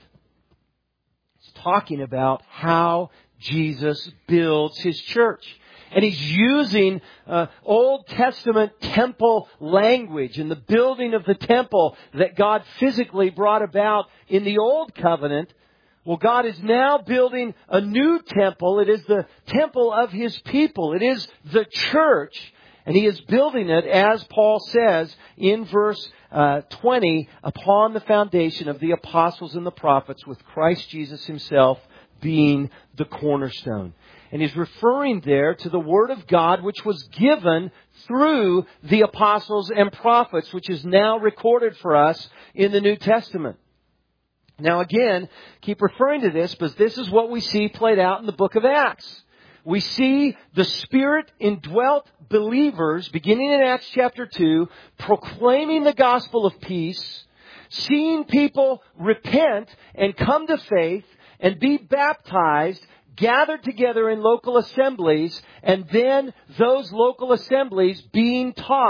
Talking about how Jesus builds His church. And He's using Old Testament temple language and the building of the temple that God physically brought about in the Old Covenant. Well, God is now building a new temple. It is the temple of His people. It is the church. And He is building it, as Paul says in verse 20, upon the foundation of the apostles and the prophets, with Christ Jesus Himself being the cornerstone. And He's referring there to the Word of God, which was given through the apostles and prophets, which is now recorded for us in the New Testament. Now again, keep referring to this, because this is what we see played out in the book of Acts. We see the Spirit-indwelt believers, beginning in Acts chapter 2, proclaiming the gospel of peace, seeing people repent and come to faith and be baptized, gathered together in local assemblies, and then those local assemblies being taught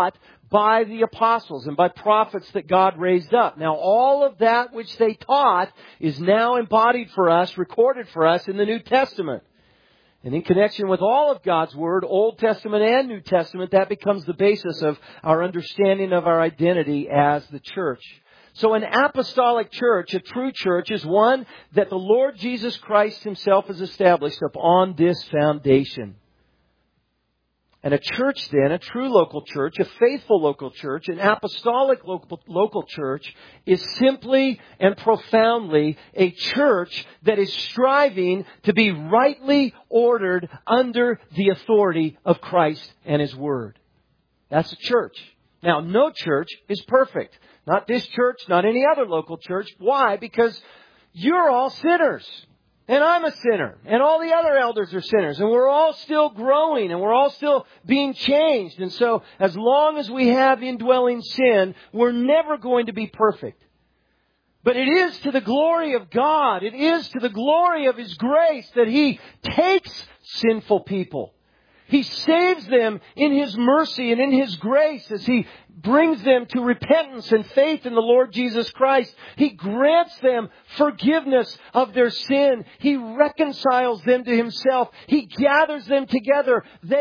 by the apostles and by prophets that God raised up. Now, all of that which they taught is now embodied for us, recorded for us in the New Testament. And in connection with all of God's Word, Old Testament and New Testament, that becomes the basis of our understanding of our identity as the church. So an apostolic church, a true church, is one that the Lord Jesus Christ Himself has established upon this foundation. And a church then, a true local church, a faithful local church, an apostolic local church is simply and profoundly a church that is striving to be rightly ordered under the authority of Christ and His Word. That's a church. Now, no church is perfect. Not this church, not any other local church. Why? Because you're all sinners. And I'm a sinner. And all the other elders are sinners. And we're all still growing. And we're all still being changed. And so, as long as we have indwelling sin, we're never going to be perfect. But it is to the glory of God. It is to the glory of His grace that He takes sinful people. He saves them in His mercy and in His grace as He brings them to repentance and faith in the Lord Jesus Christ. He grants them forgiveness of their sin. He reconciles them to Himself. He gathers them together.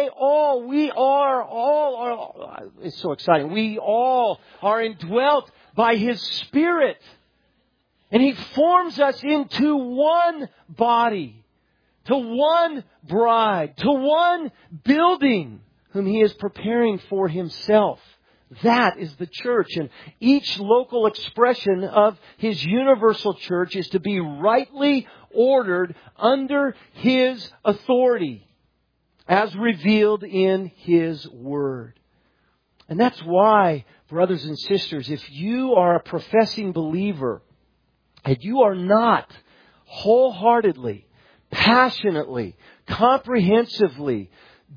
It's so exciting. We all are indwelt by His Spirit. And He forms us into one body. To one bride, to one building whom He is preparing for Himself. That is the church. And each local expression of His universal church is to be rightly ordered under His authority as revealed in His Word. And that's why, brothers and sisters, if you are a professing believer and you are not wholeheartedly, passionately, comprehensively,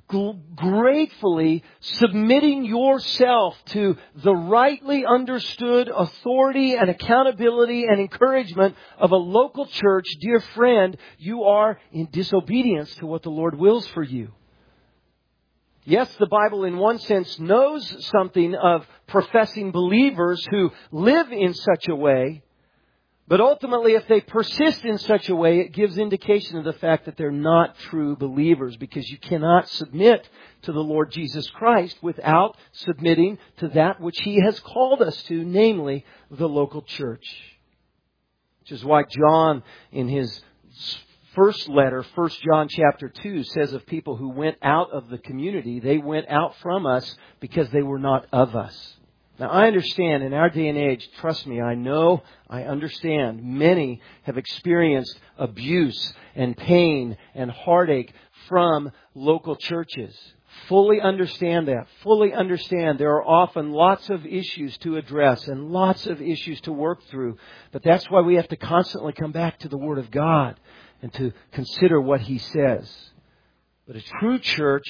gratefully submitting yourself to the rightly understood authority and accountability and encouragement of a local church, dear friend, you are in disobedience to what the Lord wills for you. Yes, the Bible in one sense knows something of professing believers who live in such a way. But ultimately, if they persist in such a way, it gives indication of the fact that they're not true believers, because you cannot submit to the Lord Jesus Christ without submitting to that which He has called us to, namely the local church. Which is why John, in his first letter, 1 John chapter 2, says of people who went out of the community, they went out from us because they were not of us. Now, I understand in our day and age, trust me, I understand, many have experienced abuse and pain and heartache from local churches. Fully understand that. Fully understand there are often lots of issues to address and lots of issues to work through. But that's why we have to constantly come back to the Word of God and to consider what He says. But a true church,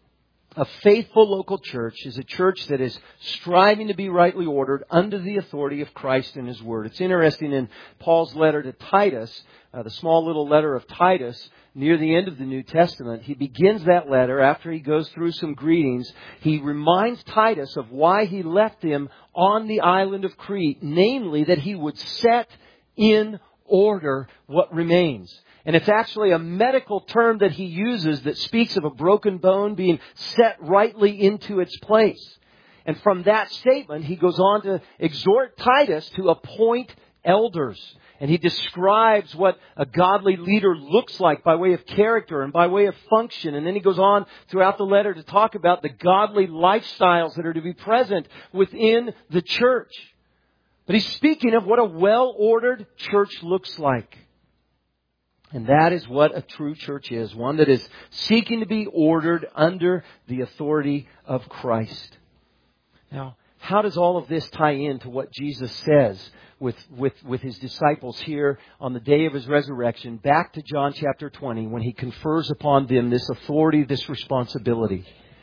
a faithful local church, is a church that is striving to be rightly ordered under the authority of Christ and His Word. It's interesting in Paul's letter to Titus, the small little letter of Titus, near the end of the New Testament, he begins that letter after he goes through some greetings. He reminds Titus of why he left him on the island of Crete, namely that he would set in order what remains. And it's actually a medical term that he uses that speaks of a broken bone being set rightly into its place. And from that statement, he goes on to exhort Titus to appoint elders. And he describes what a godly leader looks like by way of character and by way of function. And then he goes on throughout the letter to talk about the godly lifestyles that are to be present within the church. But he's speaking of what a well-ordered church looks like. And that is what a true church is. One that is seeking to be ordered under the authority of Christ. Now, how does all of this tie into what Jesus says with His disciples here on the day of His resurrection, back to John chapter 20, when He confers upon them this authority, this responsibility?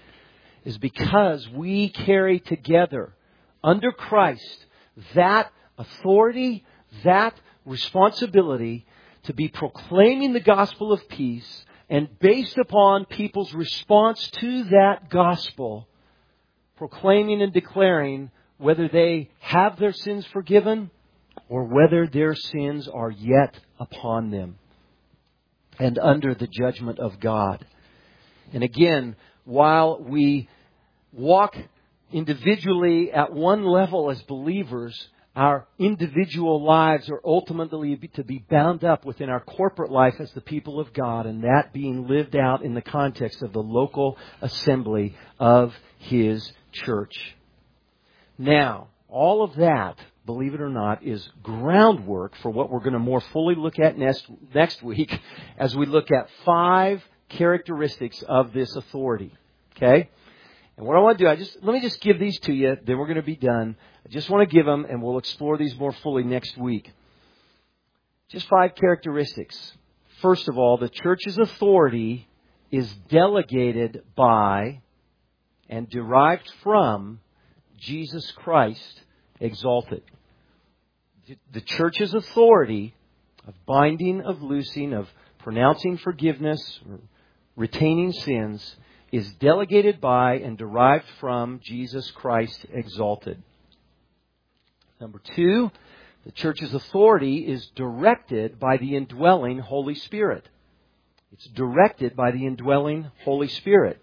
Is because we carry together under Christ that authority, that responsibility to be proclaiming the gospel of peace, and based upon people's response to that gospel, proclaiming and declaring whether they have their sins forgiven or whether their sins are yet upon them and under the judgment of God. And again, while we walk individually at one level as believers, our individual lives are ultimately to be bound up within our corporate life as the people of God, and that being lived out in the context of the local assembly of His church. Now, all of that, believe it or not, is groundwork for what we're going to more fully look at next week as we look at 5 characteristics of this authority. Okay? And what I want to do, let me just give these to you, then we're going to be done. I just want to give them, and we'll explore these more fully next week. Just 5 characteristics. First of all, the church's authority is delegated by and derived from Jesus Christ exalted. The church's authority of binding, of loosing, of pronouncing forgiveness, or retaining sins, is delegated by and derived from Jesus Christ exalted. Number 2, the church's authority is directed by the indwelling Holy Spirit. It's directed by the indwelling Holy Spirit.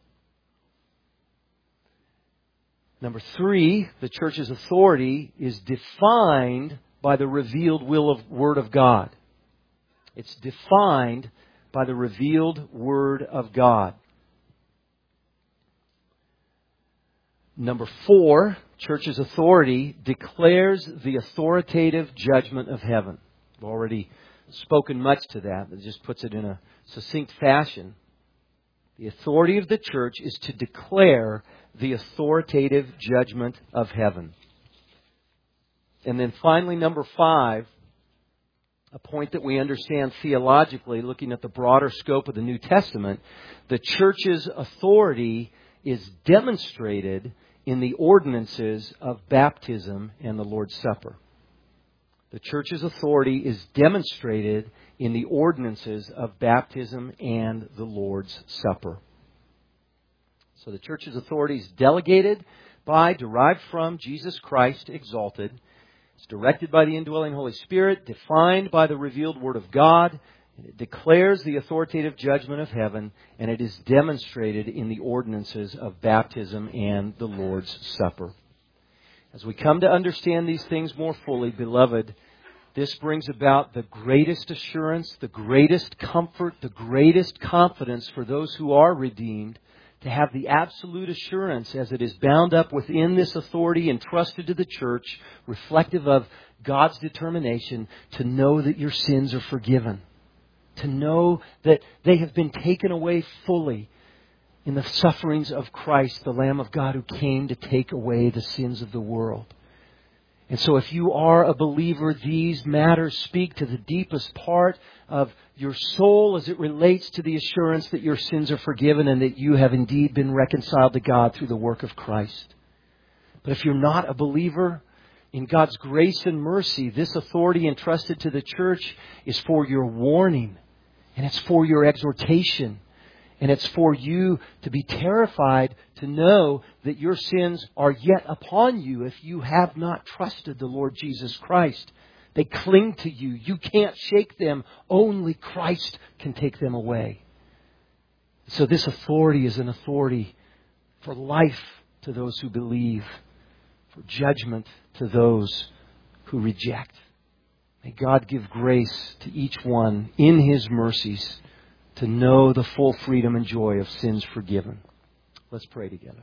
Number 3, the church's authority is defined by the revealed Word of God. It's defined by the revealed Word of God. Number 4, church's authority declares the authoritative judgment of heaven. I've already spoken much to that, but it just puts it in a succinct fashion. The authority of the church is to declare the authoritative judgment of heaven. And then finally, number 5, a point that we understand theologically, looking at the broader scope of the New Testament, the church's authority is demonstrated in the ordinances of baptism and the Lord's Supper. The church's authority is demonstrated in the ordinances of baptism and the Lord's Supper. So the church's authority is delegated by, derived from Jesus Christ exalted. It's directed by the indwelling Holy Spirit, defined by the revealed Word of God. It declares the authoritative judgment of heaven, and it is demonstrated in the ordinances of baptism and the Lord's Supper. As we come to understand these things more fully, beloved, this brings about the greatest assurance, the greatest comfort, the greatest confidence for those who are redeemed, to have the absolute assurance as it is bound up within this authority entrusted to the church, reflective of God's determination to know that your sins are forgiven, to know that they have been taken away fully in the sufferings of Christ, the Lamb of God who came to take away the sins of the world. And so if you are a believer, these matters speak to the deepest part of your soul as it relates to the assurance that your sins are forgiven and that you have indeed been reconciled to God through the work of Christ. But if you're not a believer, in God's grace and mercy, this authority entrusted to the church is for your warning, and it's for your exhortation. And it's for you to be terrified to know that your sins are yet upon you if you have not trusted the Lord Jesus Christ. They cling to you. You can't shake them. Only Christ can take them away. So this authority is an authority for life to those who believe, for judgment to those who reject. May God give grace to each one in His mercies to know the full freedom and joy of sins forgiven. Let's pray together.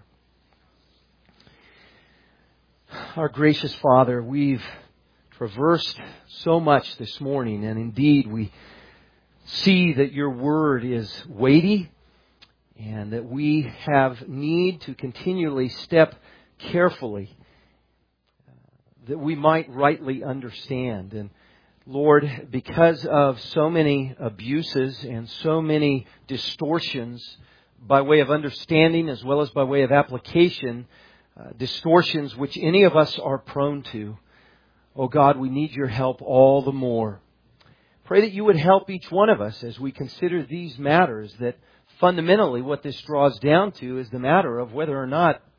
Our gracious Father, we've traversed so much this morning, and indeed we see that your word is weighty and that we have need to continually step carefully that we might rightly understand. And Lord, because of so many abuses and so many distortions by way of understanding as well as by way of application, distortions which any of us are prone to, oh God, we need your help all the more. Pray that you would help each one of us as we consider these matters, that fundamentally what this draws down to is the matter of whether or not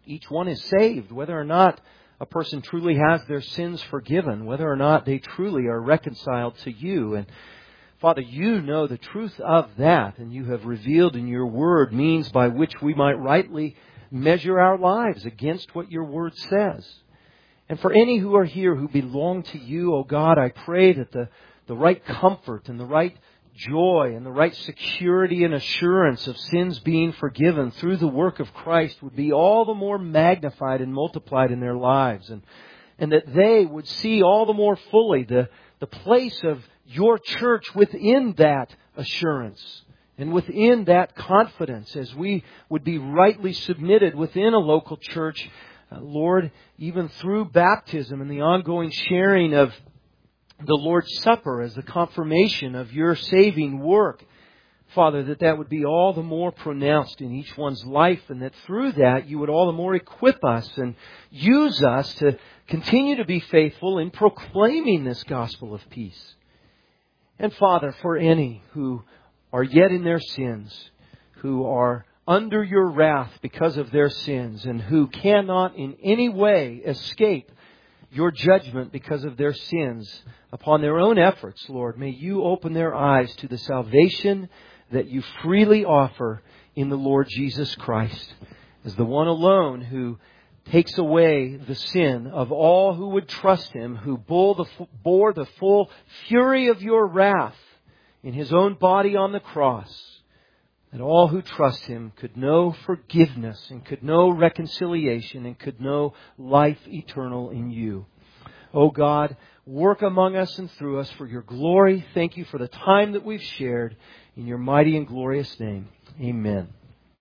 each one is saved, whether or not a person truly has their sins forgiven, whether or not they truly are reconciled to you. And Father, you know the truth of that, and you have revealed in your word means by which we might rightly measure our lives against what your word says. And for any who are here who belong to you, O God, I pray that the right comfort and the right joy and the right security and assurance of sins being forgiven through the work of Christ would be all the more magnified and multiplied in their lives. And that they would see all the more fully the place of your church within that assurance and within that confidence as we would be rightly submitted within a local church, Lord, even through baptism and the ongoing sharing of the Lord's Supper as the confirmation of your saving work. Father, that would be all the more pronounced in each one's life, and that through that you would all the more equip us and use us to continue to be faithful in proclaiming this gospel of peace. And Father, for any who are yet in their sins, who are under your wrath because of their sins, and who cannot in any way escape your judgment because of their sins upon their own efforts, Lord, may you open their eyes to the salvation that you freely offer in the Lord Jesus Christ, as the one alone who takes away the sin of all who would trust Him, who bore the full fury of your wrath in His own body on the cross, that all who trust Him could know forgiveness and could know reconciliation and could know life eternal in you. Oh God, work among us and through us for your glory. Thank you for the time that we've shared. In your mighty and glorious name, amen.